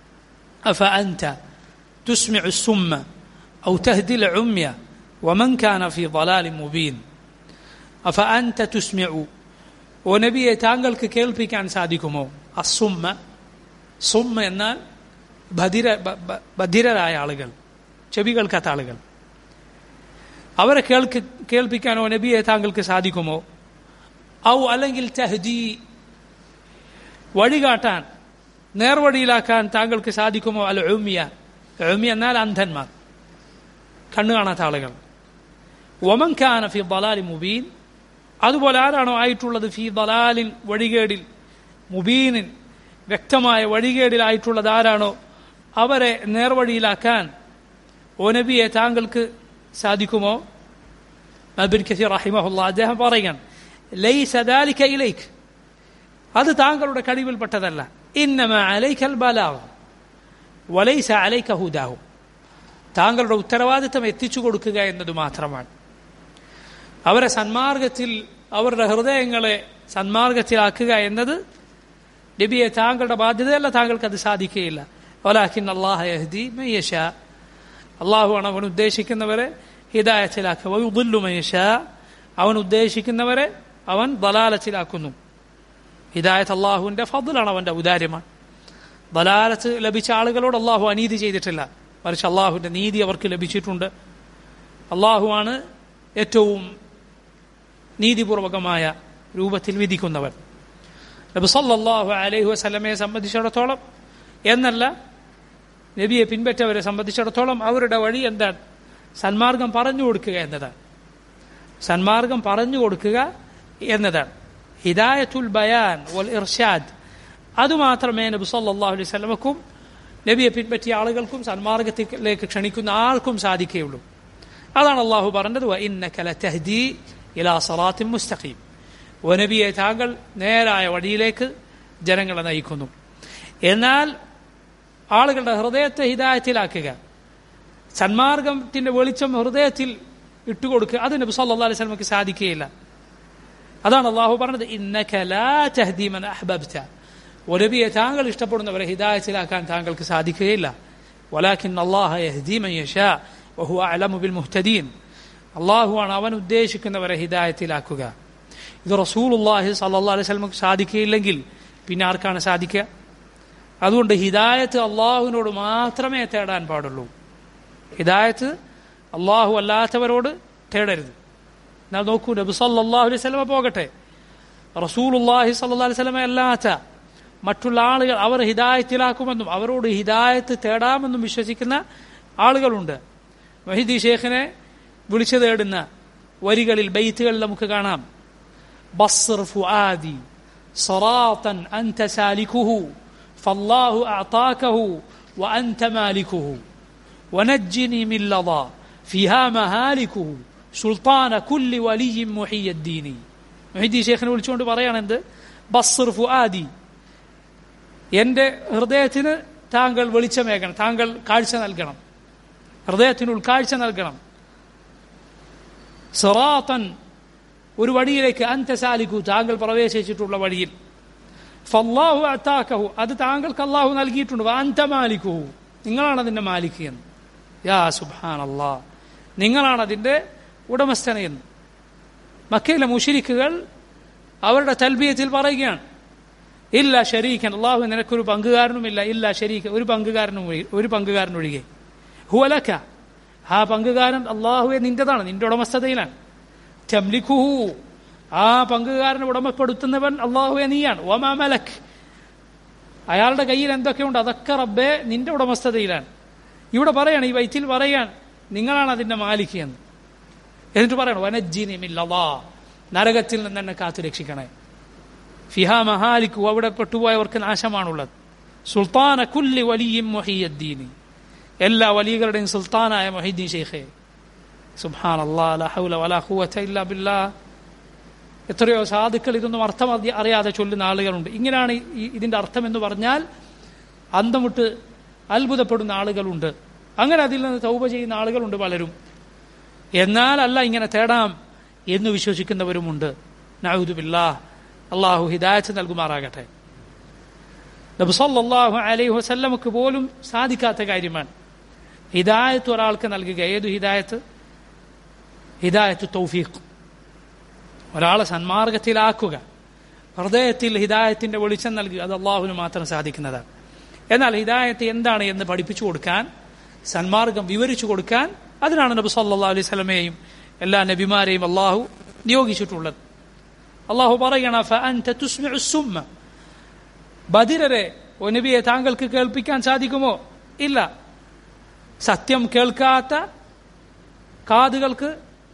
അഫഅൻത തുസ്മിഉ സുമ്മ ഔ തഹ്ദിൽ ഉമ്യ വമൻ കാന ഫീ ളലാലിൻ മുബീൻ. അഫഅൻത തുസ്മിഉ, ഓ നബിയെ താങ്കൾക്ക് കേൾപ്പിക്കാൻ സാധിക്കുമോ? അസുമ്മ, സുമ്മ എന്നാൽ ബധിര ബധിരരായ ആളുകൾ, ചെവി കേൾക്കാത്ത ആളുകൾ, അവരെ കേൾക്ക് കേൾപ്പിക്കാനോ നബിയെ താങ്കൾക്ക് സാധിക്കുമോ? ഔ അല്ലെങ്കിൽ തഹ്ദി, വഴികാട്ടാൻ നേർവഴിയിലാക്കാൻ താങ്കൾക്ക് സാധിക്കുമോ? അൽ ഉമ്യ, ഉമ്യ എന്നാൽ അന്ധന്മാർ, കണ്ണു കാണാത്ത ആളുകൾ. വമൻ കാന ഫീ ളലാലിൻ മുബീൻ, അതുപോലെ ആരാണോ ആയിട്ടുള്ളത് ഫീ ളലാലിൻ വഴികേടിൽ, മുബീനിൻ വ്യക്തമായ വഴികേടിലായിട്ടുള്ളത് ആരാണോ അവരെ നേർവഴിയിലാക്കാൻ ഓ നബിയെ താങ്കൾക്ക് സാധിക്കുമോ? ഇബ്നു കസീർ റഹിമഹുല്ലാഹ് അദ്ദേഹം പറയുകയാണ്, ലൈസ ദാലിക ഇലൈക്, അത് താങ്കളുടെ കഴിവിൽപ്പെട്ടതല്ല. ഇന്നമാ അലൈക്കൽ ബലാഗ് വലൈസ അലൈക ഹുദാഹു, താങ്കളുടെ ഉത്തരവാദിത്തം എത്തിച്ചു കൊടുക്കുക എന്നത് മാത്രമാണ്. അവരെ സന്മാർഗത്തിൽ, അവരുടെ ഹൃദയങ്ങളെ സന്മാർഗത്തിലാക്കുക എന്നത് നബിയെ താങ്കളുടെ ബാധ്യതയല്ല, താങ്കൾക്ക് അത് സാധിക്കുകയില്ല. വലാകിൻ അല്ലാഹ യഹ്ദി മൻ യശാ, അള്ളാഹുവാണ് അവൻ ഉദ്ദേശിക്കുന്നവരെ ഹിദായത്തിലാക്കുക. വയുദില്ലു മൻ യശാ, അവൻ ഉദ്ദേശിക്കുന്നവരെ അവൻ ദലാലത്തിലാക്കുന്നു. ഹിദായത്ത് അള്ളാഹുവിന്റെ ഫദ്ലാണ്, അവന്റെ ഔദാര്യമാണ്. ദലാലത്ത് ലഭിച്ച ആളുകളോട് അള്ളാഹു അനീതി ചെയ്തിട്ടില്ല, മറിച്ച് അള്ളാഹുവിന്റെ നീതി അവർക്ക് ലഭിച്ചിട്ടുണ്ട്. അള്ളാഹുവാണ് ഏറ്റവും നീതിപൂർവകമായ രൂപത്തിൽ വിധിക്കുന്നവൻ. നബി സല്ലല്ലാഹു അലൈഹി വസല്ലമയെ സംബന്ധിച്ചിടത്തോളം എന്നല്ല, നബിയെ പിൻപറ്റവരെ സംബന്ധിച്ചിടത്തോളം അവരുടെ വഴി എന്താണ്? സന്മാർഗം പറഞ്ഞു കൊടുക്കുക എന്നതാണ്. സന്മാർഗം പറഞ്ഞു കൊടുക്കുക എന്നതാണ്. ഹിദായത്തുൽ ബയാൻ വൽ ഇർഷാദ് അതുമാത്രമേ നബി സല്ലല്ലാഹു അലൈഹി വസല്ലമക്കും നബിയെ പിൻപറ്റിയ ആളുകൾക്കും സന്മാർഗത്തിലേക്ക് ക്ഷണിക്കുന്ന ആൾക്കും സാധിക്കുകയുള്ളൂ. അതാണ് അള്ളാഹു പറഞ്ഞത്, വ ഇന്നക ലതഹ്ദി ഇലാ സിറാത്തിൻ മുസ്തഖീം. ഓ നബിയെ, താങ്കൾ നേരായ വഴിയിലേക്ക് ജനങ്ങളെ നയിക്കുന്നു. എന്നാൽ ആളുകളുടെ ഹൃദയത്തെ ഹിദായത്തിലാക്കുക, സന്മാർഗത്തിന്റെ വെളിച്ചം ഹൃദയത്തിൽ ഇട്ടുകൊടുക്കുക, അത് നബി സല്ലല്ലാഹു അലൈഹി വസല്ലമക്ക് സാധിക്കുകയില്ല. അതാണ് അള്ളാഹു പറഞ്ഞത്, ഇന്നക ലാ തഹ്ദി മൻ അഹ്ബബ്ത. ഓ നബിയെ, താങ്കൾ ഇഷ്ടപ്പെടുന്നവരെ ഹിദായത്തിലാക്കാൻ താങ്കൾക്ക് സാധിക്കുകയില്ല. വലാകിൻ അല്ലാഹ യഹ്ദി മൻ യശാ വഹുവ അഅലമു ബിൽ മുഹ്തദീൻ. അള്ളാഹുവാണ് അവൻ ഉദ്ദേശിക്കുന്നവരെ ഹിദായത്തിലാക്കുക. ഇത് റസൂലുള്ളാഹി സ്വല്ലല്ലാഹു അലൈഹി വസല്ലമക്ക് സാധിക്കുകയില്ലെങ്കിൽ പിന്നെ ആർക്കാണ് സാധിക്കുക? അതുകൊണ്ട് ഹിദായത്ത് അള്ളാഹുവിനോട് മാത്രമേ തേടാൻ പാടുള്ളൂ. ഹിദായത്ത് അള്ളാഹു അല്ലാത്തവരോട് തേടരുത്. എന്നാൽ നോക്കൂ, നബി സല്ലല്ലാഹു അലൈഹി വസല്ലമ പോകട്ടെ, റസൂലുള്ളാഹി സ്വല്ലല്ലാഹു അലൈഹി വസല്ലമ അല്ലാത്ത മറ്റുള്ള ആളുകൾ അവർ ഹിദായത്തിലാക്കുമെന്നും അവരോട് ഹിദായത്ത് തേടാമെന്നും വിശ്വസിക്കുന്ന ആളുകളുണ്ട്. വഹീദി ഷേഖിനെ വിളിച്ചു തേടുന്ന വരികളിൽ, ബൈത്തുകളിൽ നമുക്ക് കാണാം, ബസ്ർ ഫുആദി സിറാത്തൻ അൻത സാലികുഹു ഫല്ലാഹു അഅതാകഹു വഅൻത മാലികുഹു വനജ്ജിനി മിൻ ലദാ ഫിഹാ മഹാലികുഹു സുൽത്താന കുല്ലി വലിയ്യിൻ മുഹിയ്യദ്ദീനി. വഹീദി ഷേഖിനെ വിളിച്ചുകൊണ്ട് പറയാണെന്ത്? ബസ്ർ ഫുആദി, എന്റെ ഹൃദയത്തിന് താങ്കൾ വെളിച്ചമേകണം, താങ്കൾ കാഴ്ച നൽകണം, ഹൃദയത്തിന് ഉൾക്കാഴ്ച നൽകണം. സിറാത്തൻ, ഒരു വഴിയിലേക്ക്, അൻത സാലികു, താങ്കൾ പ്രവേശിച്ചിട്ടുള്ള വഴിയിൽ, ഫല്ലാഹു അഅതാകഹു, അത് താങ്കൾക്ക് അല്ലാഹു നൽകിയിട്ടുണ്ട്, വഅൻത മാലികുഹു, നിങ്ങളാണ് അതിന്റെ മാലിക് എന്ന്. യാ സുബ്ഹാനല്ലാഹ്, നിങ്ങളാണ് അതിന്റെ ഉടമസ്ഥനെന്ന്. മക്കയിലെ മുശ്രിക്കുകൾ അവരുടെ തൽബിയത്തിൽ പറയുകയാണ്, ഇല്ല ശരീക്കൻ, അല്ലാഹു നിനക്കൊരു പങ്കുകാരനുമില്ല, ഇല്ല ശരീക്ക, ഒരു പങ്കുകാരനും ഒരു പങ്കുകാരനൊഴികെ, ഹുവലക, ആ പങ്കുകാരൻ അല്ലാഹുവെ നിന്റേതാണ്, നിന്റെ ഉടമസ്ഥതയിലാണ്. തംലികുഹു, ആ പങ്കുകാരനെ ഉടമപ്പെടുത്തുന്നവൻ അല്ലാഹുവെ നീയാണ്. വമാ മലക്, അയാളുടെ കയ്യിൽ എന്തൊക്കെയുണ്ട് അതൊക്കെ റബ്ബേ നിന്റെ ഉടമസ്ഥതയിലാണ്. ഇവിടെ പറയാണ്, ഈ വൈത്തിൽ പറയാൻ, നിങ്ങളാണ് അതിന്റെ മാലിക് എന്ന്. എന്നിട്ട് പറയണം, വനജ്ജിനി മിൻ ലദാ, നരകത്തിൽ നിന്ന് എന്നെ കാത്തു രക്ഷിക്കണേ. ഫിഹാ മഹാലികു, അവിടെ പെട്ടുപോയവർക്ക് നാശമാണുള്ളത്. സുൽത്താന കുല്ലി വലിയ്യിൻ മുഹിയ്യദ്ദീനി, എല്ലാ വലിയകളുടെയും സുൽത്താനായ മുഹീദ്ദീൻ ഷെയ്ഖെ. സുബ്ഹാനല്ലാഹ്, ലാ ഹൗല വലാ ഖുവത ഇല്ലാ ബില്ലാഹ്. എത്രയോ സാധുക്കൾ ഇതൊന്നും അർത്ഥം അറിയാതെ ചൊല്ലുന്ന ആളുകളുണ്ട്. ഇങ്ങനെയാണ് ഇതിന്റെ അർത്ഥം എന്ന് പറഞ്ഞാൽ അന്തം വിട്ട് അത്ഭുതപ്പെടുന്ന ആളുകളുണ്ട്. അങ്ങനെ അതിൽ നിന്ന് തൗബ ചെയ്യുന്ന ആളുകളുണ്ട് പലരും. എന്നാൽ അല്ല, ഇങ്ങനെ തേടാം എന്ന് വിശ്വസിക്കുന്നവരുമുണ്ട്. നഊദു ബില്ലാഹ്, അള്ളാഹു ഹിദായത്ത് നൽകുമാറാകട്ടെ. നബി സല്ലല്ലാഹു അലൈഹി വസല്ലമക്ക് പോലും സാധിക്കാത്ത കാര്യമാണ് ഹിദായത്ത് ഒരാൾക്ക് നൽകുക. ഏതു ഹിദായത്ത്? ഹിദായത്ത് തൗഫീഖ്, ഒരാളെ സന്മാർഗത്തിലാക്കുക, ഹൃദയത്തിൽ ഹിദായത്തിന്റെ വെളിച്ചം നൽകുക, അത് അള്ളാഹുവിന് മാത്രം സാധിക്കുന്നതാണ്. എന്നാൽ ഹിദായത്ത് എന്താണ് എന്ന് പഠിപ്പിച്ചു കൊടുക്കാൻ, സന്മാർഗം വിവരിച്ചു കൊടുക്കാൻ, അതിനാണ് നബി സല്ലല്ലാഹു അലൈഹി വസല്ലമയെയും എല്ലാ നബിമാരെയും അള്ളാഹു നിയോഗിച്ചിട്ടുള്ളത്. അള്ളാഹു പറയണ, ഫഅൻത തുസ്മിഉ സുമ്മ, ബദിരരെ, ഓ നബിയെ, താങ്കൾക്ക് കേൾപ്പിക്കാൻ സാധിക്കുമോ? ഇല്ല. സത്യം കേൾക്കാത്ത കാതുകൾക്ക്,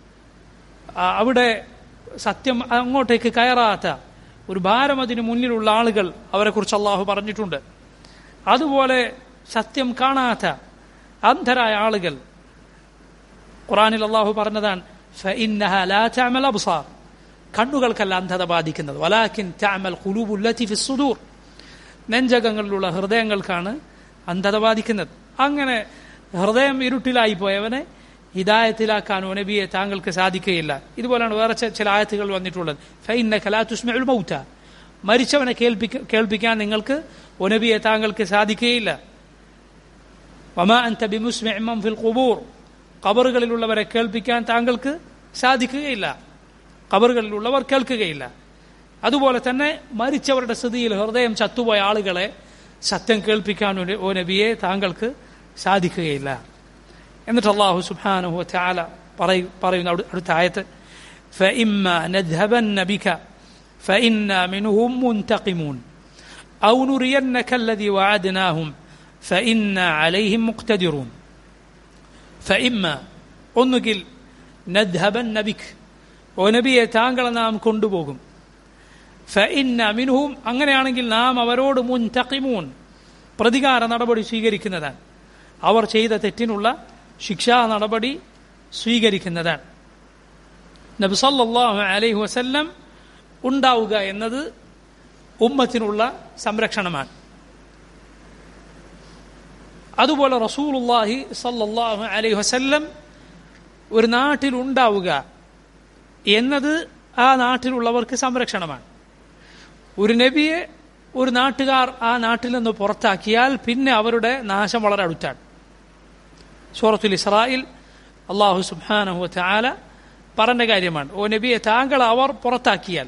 അവിടെ സത്യം അങ്ങോട്ടേക്ക് കയറാത്ത ഒരു ഭാരം അതിന് മുന്നിലുള്ള ആളുകൾ, അവരെ കുറിച്ച് അള്ളാഹു പറഞ്ഞിട്ടുണ്ട്. അതുപോലെ സത്യം കാണാത്ത അന്ധരായ ആളുകൾ, ഖുർആനിൽ അള്ളാഹു പറഞ്ഞതാണ്, ഫഇന്നഹാ ലാ തഅമൽ അബ്സാർ, കണ്ണുകൾക്കല്ല അന്ധത ബാധിക്കുന്നത്, വലാകിൻ തഅമൽ ഖുലൂബുൽ ലതി ഫിസ് സുദൂർ, നെഞ്ചകങ്ങളിലുള്ള ഹൃദയങ്ങൾക്കാണ് അന്ധത ബാധിക്കുന്നത്. അങ്ങനെ ഹൃദയം ഇരുട്ടിലായി പോയവനെ ഹിദായത്തിലാക്കാനോ നബിയെ താങ്കൾക്ക് സാധിക്കുകയില്ല. ഇതുപോലെയാണ് വേറെ ചില ആയത്തുകൾ വന്നിട്ടുള്ളത്. ഫഇന്നക ലാ തുസ്മിഉൽ മൗത, മരിച്ചവനെ കേൾപ്പിക്കാൻ നിങ്ങൾക്ക് ഓ നബിയെ താങ്കൾക്ക് സാധിക്കുകയില്ല. വമാ അൻത ബിമുസ്മിഇ മൻ ഫിൽ ഖുബൂർ, ഖബറുകളിലുള്ളവരെ കേൾപ്പിക്കാൻ താങ്കൾക്ക് സാധിക്കുകയില്ല, ഖബറുകളിലുള്ളവർ കേൾക്കുകയില്ല. അതുപോലെ തന്നെ മരിച്ചവരുടെ സ്ഥിതിയിൽ ഹൃദയം ചത്തുപോയ ആളുകളെ സത്യം കേൾപ്പിക്കാൻ ഓ നബിയെ താങ്കൾക്ക് സാധിക്കുകയില്ല. എന്നിട്ട് അല്ലാഹു സുബ്ഹാനഹു വ തആല പറയുന്ന അടുത്ത ആയത്ത്, ഫഇമ്മാ നദ്ഹബന്ന ബിക ഫഇന്നാ മിൻഹും മുൻതഖിമൂൻ ഔ നുരിയന്നക അല്ലദീ വഅദ്നാഹും ഫഇന്നാ അലൈഹിം മുഖ്തദിറൂൻ. ഫഇമ്മാ, ഒന്നുകിൽ നദ്ഹബന്ന ബിക, ഓ നബിയെ താങ്കളെ നാം കൊണ്ടുപോകും. ഫഇന്ന മിൻഹും, അങ്ങനെയാണെങ്കിൽ നാം അവരോട് മുൻതഖിമൂൻ, പ്രതികാര നടപടി സ്വീകരിക്കുന്നതാണ്, അവർ ചെയ്ത തെറ്റിനുള്ള ശിക്ഷാ നടപടി സ്വീകരിക്കുന്നതാണ്. നബി സല്ലല്ലാഹു അലൈഹി വസല്ലം ഉണ്ടാവുക എന്നത് ഉമ്മത്തിനുള്ള സംരക്ഷണമാണ്. അതുപോലെ റസൂലുള്ളാഹി സല്ലല്ലാഹു അലൈഹി വസല്ലം ഒരു നാട്ടിൽ ഉണ്ടാവുക എന്നത് ആ നാട്ടിലുള്ളവർക്ക് സംരക്ഷണമാണ്. ഒരു നബിയെ ഒരു നാട്ടുകാർ ആ നാട്ടിൽ നിന്ന് പുറത്താക്കിയാൽ പിന്നെ അവരുടെ നാശം വളരെ അടുത്താണ്. സൂറത്തുൽ ഇസ്രായിൽ അല്ലാഹു സുബ്ഹാനഹു വ തആല പറഞ്ഞ കാര്യമാണ്, ഓ നബിയെ താങ്കൾ അവർ പുറത്താക്കിയാൽ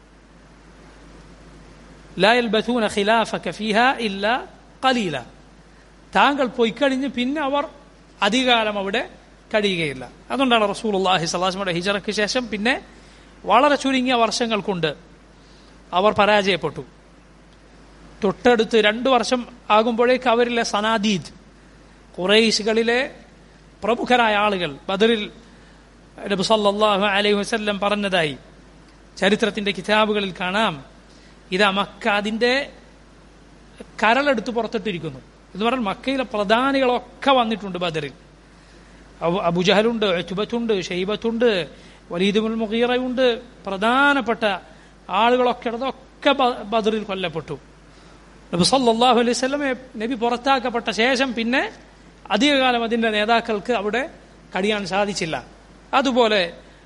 ലാ യൽബഥൂന ഖിലാഫക ഫീഹാ ഇല്ലാ ഖലീല, താങ്കൾ പോയി കഴിഞ്ഞ് പിന്നെ അവർ അധികകാലം അവിടെ കഴിയുകയില്ല. അതുകൊണ്ടാണ് റസൂലുള്ളാഹി സ്വല്ലല്ലാഹു അലൈഹി വസല്ലം ഹിജ്റയ്ക്ക് ശേഷം പിന്നെ വളരെ ചുരുങ്ങിയ വർഷങ്ങൾ കൊണ്ട് അവർ പരാജയപ്പെട്ടു. തൊട്ടടുത്ത് രണ്ടു വർഷം ആകുമ്പോഴേക്ക് അവരിലെ സനാദീദ്, ഖുറൈശികളിലെ പ്രമുഖരായ ആളുകൾ ബദറിൽ നബി സല്ലല്ലാഹു അലൈഹി വസല്ലം പറഞ്ഞതായി ചരിത്രത്തിന്റെ കിതാബുകളിൽ കാണാം. ഇതാ മക്ക അതിന്റെ കരളെടുത്ത് പുറത്തിട്ടിരിക്കുന്നു എന്ന് പറഞ്ഞാൽ മക്കയിലെ പ്രധാനികളൊക്കെ വന്നിട്ടുണ്ട് ബദറിൽ. അബൂജഹലുണ്ട്, ഉത്ബത്തുണ്ട്, ഷൈബത്തുണ്ട്, വലീദ് ഇബ്നുൽ മുഗീറയുണ്ട്, പ്രധാനപ്പെട്ട ആളുകളൊക്കെ അതൊക്കെ ബദറിൽ കൊല്ലപ്പെട്ടു. നബി സല്ലല്ലാഹു അലൈഹി വസല്ലം നബി പുറത്താക്കപ്പെട്ട ശേഷം പിന്നെ അധികകാലം അതിന്റെ നേതാക്കൾക്ക് അവിടെ കഴിയാൻ സാധിച്ചില്ല. അതുപോലെ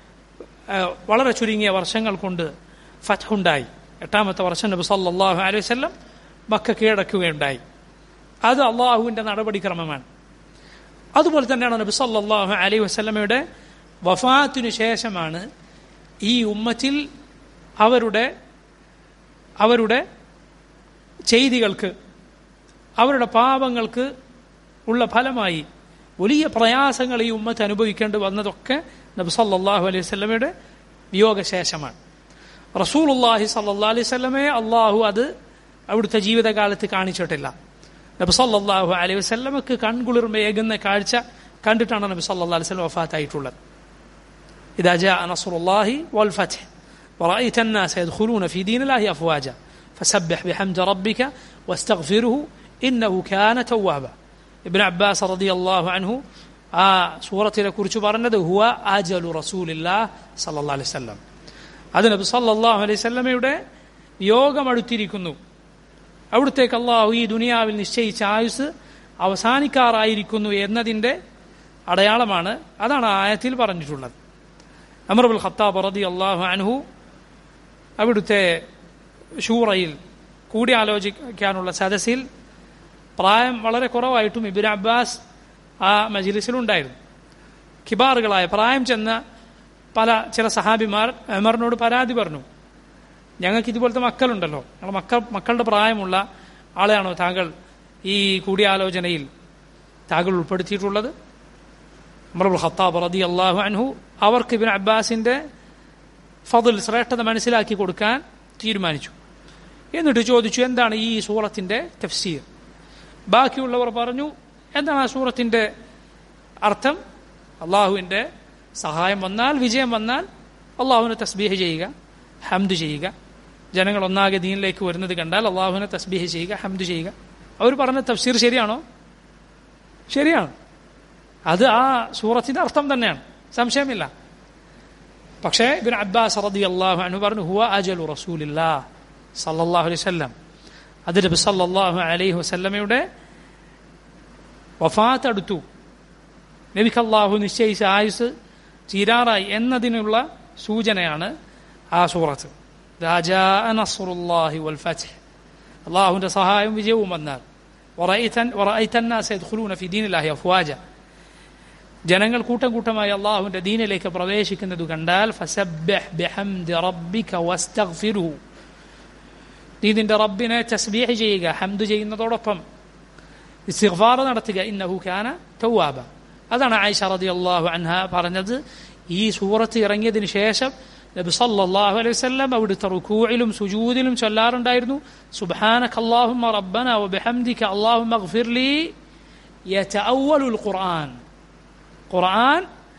വളരെ ചുരുങ്ങിയ വർഷങ്ങൾ കൊണ്ട് ഫത്ഹുണ്ടായി. എട്ടാമത്തെ വർഷം നബി സല്ലല്ലാഹു അലൈഹി വസല്ലം മക്ക കീഴടക്കുകയുണ്ടായി. അത് അള്ളാഹുവിന്റെ നടപടിക്രമമാണ്. അതുപോലെ തന്നെയാണ് നബി സല്ലല്ലാഹു അലൈഹി വസല്ലമയുടെ വഫാത്തിനു ശേഷമാണ് ഈ ഉമ്മത്തിൽ അവരുടെ അവരുടെ ചെയ്തികൾക്ക്, അവരുടെ പാപങ്ങൾക്ക് ഉള്ള ഫലമായി വലിയ പ്രയാസങ്ങൾ ഈ ഉമ്മത്ത് അനുഭവിക്കേണ്ടി വന്നതൊക്കെ നബി സല്ലല്ലാഹു അലൈഹി വസല്ലമയുടെ വിയോഗശേഷമാണ്. റസൂലുള്ളാഹി സല്ലല്ലാഹു അലൈഹി വസല്ലമയെ അള്ളാഹു അത് അവിടുത്തെ ജീവിതകാലത്ത് കാണിച്ചിട്ടില്ല. നബി സല്ലല്ലാഹു അലൈഹി വസല്ലമക്ക് കൺകുളിർമയേകുന്ന കാഴ്ച കണ്ടിട്ടാണ് നബി സല്ലല്ലാഹു അലൈഹി വസല്ലം വഫാത്തായിട്ടുള്ളത്. ഇദാ ജാഅ നസ്റുല്ലാഹി വൽ ഫത്ഹ് വറഅയ്ത അന്നാസ യദ്ഖുലൂന ഫീ ദീനില്ലാഹി അഫ്വാജ ഫസബ്ബിഹ് ബിഹംദി റബ്ബിക വസ്തഗ്ഫിർഹു ഇന്നഹു കാന തവ്വാബ. ഇബ്നു അബ്ബാസ് റളിയല്ലാഹു അൻഹു ആ സൂറത്തിനെ കുറിച്ച് പറഞ്ഞത് ഹുവ അജലു റസൂലില്ലാഹി സല്ലല്ലാഹു അലൈഹി വസല്ലം, അത് നബി സല്ലല്ലാഹു അലൈഹി വസല്ലമയുടെ യോഗം അടുത്തിരിക്കുന്നു, അവിടുത്തേക്ക് അള്ളാഹു ഈ ദുനിയാവിൽ നിശ്ചയിച്ച ആയുസ് അവസാനിക്കാറായിരിക്കുന്നു എന്നതിൻ്റെ അടയാളമാണ്. അതാണ് ആ ആയത്തിൽ പറഞ്ഞിട്ടുള്ളത്. ഉമർ ഇബ്നുൽ ഖത്താബ് റളിയല്ലാഹു അൻഹു അവിടുത്തെ ഷൂറയിൽ കൂടിയാലോചിക്കാനുള്ള സദസ്സിൽ പ്രായം വളരെ കുറവായിട്ടും ഇബ്നു അബ്ബാസ് ആ മജ്ലിസിലുണ്ടായിരുന്നു. കിബാറുകളായ പ്രായം ചെന്ന പല ചില സഹാബിമാർ ഉമറിനോട് പരാതി പറഞ്ഞു, ഞങ്ങൾക്ക് ഇതുപോലത്തെ മക്കളുണ്ടല്ലോ, ഞങ്ങളുടെ മക്കൾ മക്കളുടെ പ്രായമുള്ള ആളെയാണോ താങ്കൾ ഈ കൂടിയാലോചനയിൽ താങ്കൾ ഉൾപ്പെടുത്തിയിട്ടുള്ളത്? ഉമർ ഇബ്നുൽ ഖത്താബ് റളിയല്ലാഹു അൻഹു അവർക്ക് ഇബ്നു അബ്ബാസിന്റെ ഫضൽ ശ്രേഷ്ഠത മനസ്സിലാക്കി കൊടുക്കാൻ തീരുമാനിച്ചു. എന്നിട്ട് ചോദിച്ചു, എന്താണ് ഈ സൂറത്തിന്റെ തഫ്സീർ? ബാക്കിയുള്ളവർ പറഞ്ഞു, എന്താണ് ആ സൂറത്തിന്റെ അർത്ഥം? അള്ളാഹുവിന്റെ സഹായം വന്നാൽ, വിജയം വന്നാൽ അള്ളാഹുവിനെ തസ്ബീഹ് ചെയ്യുക, ഹംദ് ചെയ്യുക. ജനങ്ങൾ ഒന്നാകെ ദീനിലേക്ക് വരുന്നത് കണ്ടാൽ അള്ളാഹുവിനെ തസ്ബീഹ് ചെയ്യുക, ഹംദ് ചെയ്യുക. അവർ പറഞ്ഞ തഫ്സീർ ശരിയാണോ? ശരിയാണ്. അത് ആ സൂറത്തിന്റെ അർത്ഥം തന്നെയാണ്, സംശയമില്ല. പക്ഷേ ഇബ്നു അബ്ബാസ് റളിയല്ലാഹു അൻഹു പറഞ്ഞു, ഹുവ അജലു റസൂലില്ലാഹി സല്ലല്ലാഹു അലൈഹി വസല്ലം, അത് നബി സല്ലല്ലാഹു അലൈഹി വസല്ലമയുടെ വഫാത്ത് അടുത്തു, നബിക്ക് അല്ലാഹു നിശ്ചയിച്ച ആയുസ് തീരാറായി എന്നതിനുള്ള സൂചനയാണ് ആ സൂറത്ത്. ഇദാ ജാഅ നസ്റുല്ലാഹി വൽ ഫത്ഹ്, അല്ലാഹുവിന്റെ സഹായവും വിജയവും വന്നാൽ, വറഅയ്ത അന്നാസ യദ്ഖുലൂന ഫീ ദീനില്ലാഹി അഫ്വാജ, ജനങ്ങൾ കൂട്ടം കൂട്ടമായി അള്ളാഹുവിന്റെ ദീനിലേക്ക് പ്രവേശിക്കുന്നത് കണ്ടാൽ, ഫസബ്ബിഹ് ബിഹംദി റബ്ബിക വസ്തഗ്ഫിർഹു, നീ നിന്റെ റബ്ബിനെ തസ്ബീഹ് ചെയ്യുക, ഹംദ് ചെയ്യുന്നതോടൊപ്പം ഇസ്തിഗ്ഫാർ നടത്തുക, ഇന്നഹു കാന തവ്വാബ. അതാണ് ആയിഷ റളിയല്ലാഹു അൻഹ പറഞ്ഞത്. ഈ സൂറത്ത് ഇറങ്ങിയതിന് ശേഷം നബി സല്ലല്ലാഹു അലൈഹി വസല്ലം അവിടുത്തെ റുകൂഇലും സുജൂദിലും ചൊല്ലാറുണ്ടായിരുന്നു, സുബ്ഹാനക അല്ലാഹുമ്മ റബ്ബന വബിഹംദിക അല്ലാഹുമ്മഗ്ഫിർലി യതഅവ്വലുൽ ഖുർആൻ. ഖുർആൻ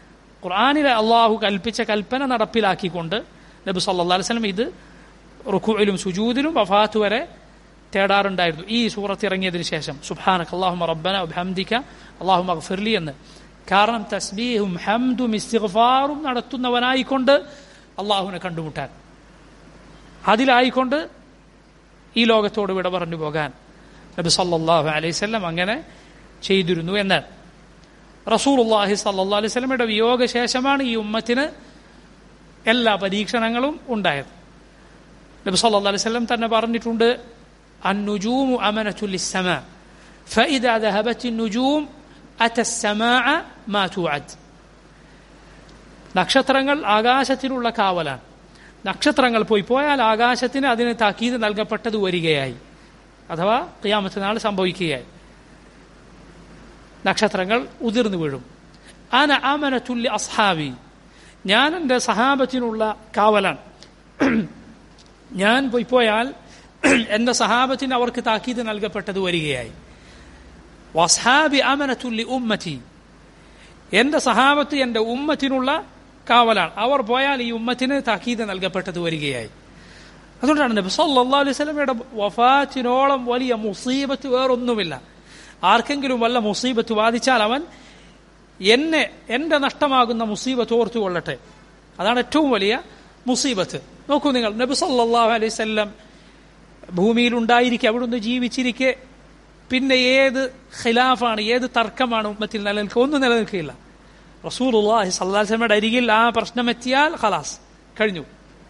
ഖുർആനിലെ അള്ളാഹു കൽപ്പിച്ച കൽപ്പന നടപ്പിലാക്കിക്കൊണ്ട് നബി സല്ലല്ലാഹു അലൈഹി വസല്ലം ഇത് റുകൂഇലും സുജൂദിലും വഫാത്ത് വരെ തേടാറുണ്ടായിരുന്നു. ഈ സൂറത്ത് ഇറങ്ങിയതിനു ശേഷം സുബ്ഹാനക അല്ലാഹുമ്മ റബ്ബന വബിഹംദിക അല്ലാഹുമ്മഗ്ഫിർലി എന്ന്. കാരണം തസ്ബീഹും ഹംദും ഇസ്തിഗ്ഫാറും നടത്തുന്നവനായിക്കൊണ്ട് അള്ളാഹുവിനെ കണ്ടുമുട്ടാൻ, അതിലായിക്കൊണ്ട് ഈ ലോകത്തോട് വിട പറഞ്ഞു പോകാൻ നബി സല്ലല്ലാഹു അലൈഹി വസല്ലം അങ്ങനെ ചെയ്തിരുന്നു എന്നാണ്. റസൂലുള്ളാഹി സല്ലല്ലാഹു അലൈഹി വസല്ലമയുടെ വിയോഗശേഷമാണ് ഈ ഉമ്മത്തിന് എല്ലാ പരീക്ഷണങ്ങളും ഉണ്ടായത്. നബി സല്ലല്ലാഹു അലൈഹി വസല്ലം തന്നെ പറഞ്ഞിട്ടുണ്ട്, അന്നുജൂമു അമനത്തുൽ ലിസ്സമാ ഫഇദാ ദഹബത്തി നുജൂം അതസ്സമാഅ മാ തുഅദ്. നക്ഷത്രങ്ങൾ ആകാശത്തിലുള്ള കാവലാണ്. നക്ഷത്രങ്ങൾ പോയി പോയാൽ ആകാശത്തിന് അതിന് താക്കീത് നൽകപ്പെട്ടത് വരികയായി, അഥവാ ഖിയാമത്ത് നാൾ സംഭവിക്കുകയായി. നക്ഷത്രങ്ങൾ ഉതിർന്നു വീഴും. അന അമനത്തുൽ ലി അസ്ഹാബി, ഞാൻ എൻ്റെ സഹാബത്തിനുള്ള കാവലാണ്. ഞാൻ പോയി പോയാൽ എൻ്റെ സഹാബത്തിന് അവർക്ക് താക്കീത് നൽകപ്പെട്ടത് വരികയായി. വസ്ഹാബി അമനത്തുൽ ലി ഉമ്മത്തി, എൻ്റെ സഹാബത്ത് എൻ്റെ ഉമ്മത്തിനുള്ള കാവലാണ്. അവർ പോയാൽ ഈ ഉമ്മത്തിന് താക്കീത് നൽകപ്പെട്ടത് വരികയായി. അതുകൊണ്ടാണ് നബി സല്ലല്ലാഹു അലൈഹി വസല്ലമയുടെ വഫാത്തിനോളം വലിയ മുസീബത്ത് വേറൊന്നുമില്ല. ആർക്കെങ്കിലും വല്ല മുസീബത്ത് ബാധിച്ചാൽ അവൻ എന്നെ എൻ്റെ നഷ്ടമാകുന്ന മുസീബത്ത് ഓർത്തു കൊള്ളട്ടെ, അതാണ് ഏറ്റവും വലിയ മുസീബത്ത്. നോക്കൂ നിങ്ങൾ, നബി സല്ലല്ലാഹു അലൈഹി വസല്ലം ഭൂമിയിൽ ഉണ്ടായിരിക്കെ, അവിടുന്ന് ജീവിച്ചിരിക്കെ പിന്നെ ഏത് ഖിലാഫാണ്, ഏത് തർക്കമാണ് ഉമ്മത്തിൽ നിലനിൽക്കുക? ഒന്നും നിലനിൽക്കുകയില്ല. റസൂലുള്ളാഹി സ്വല്ലല്ലാഹു അലൈഹി വസല്ലമയുടെ അരികിൽ ആ പ്രശ്നം എത്തിയാൽ ഖലാസ്, കഴിഞ്ഞു,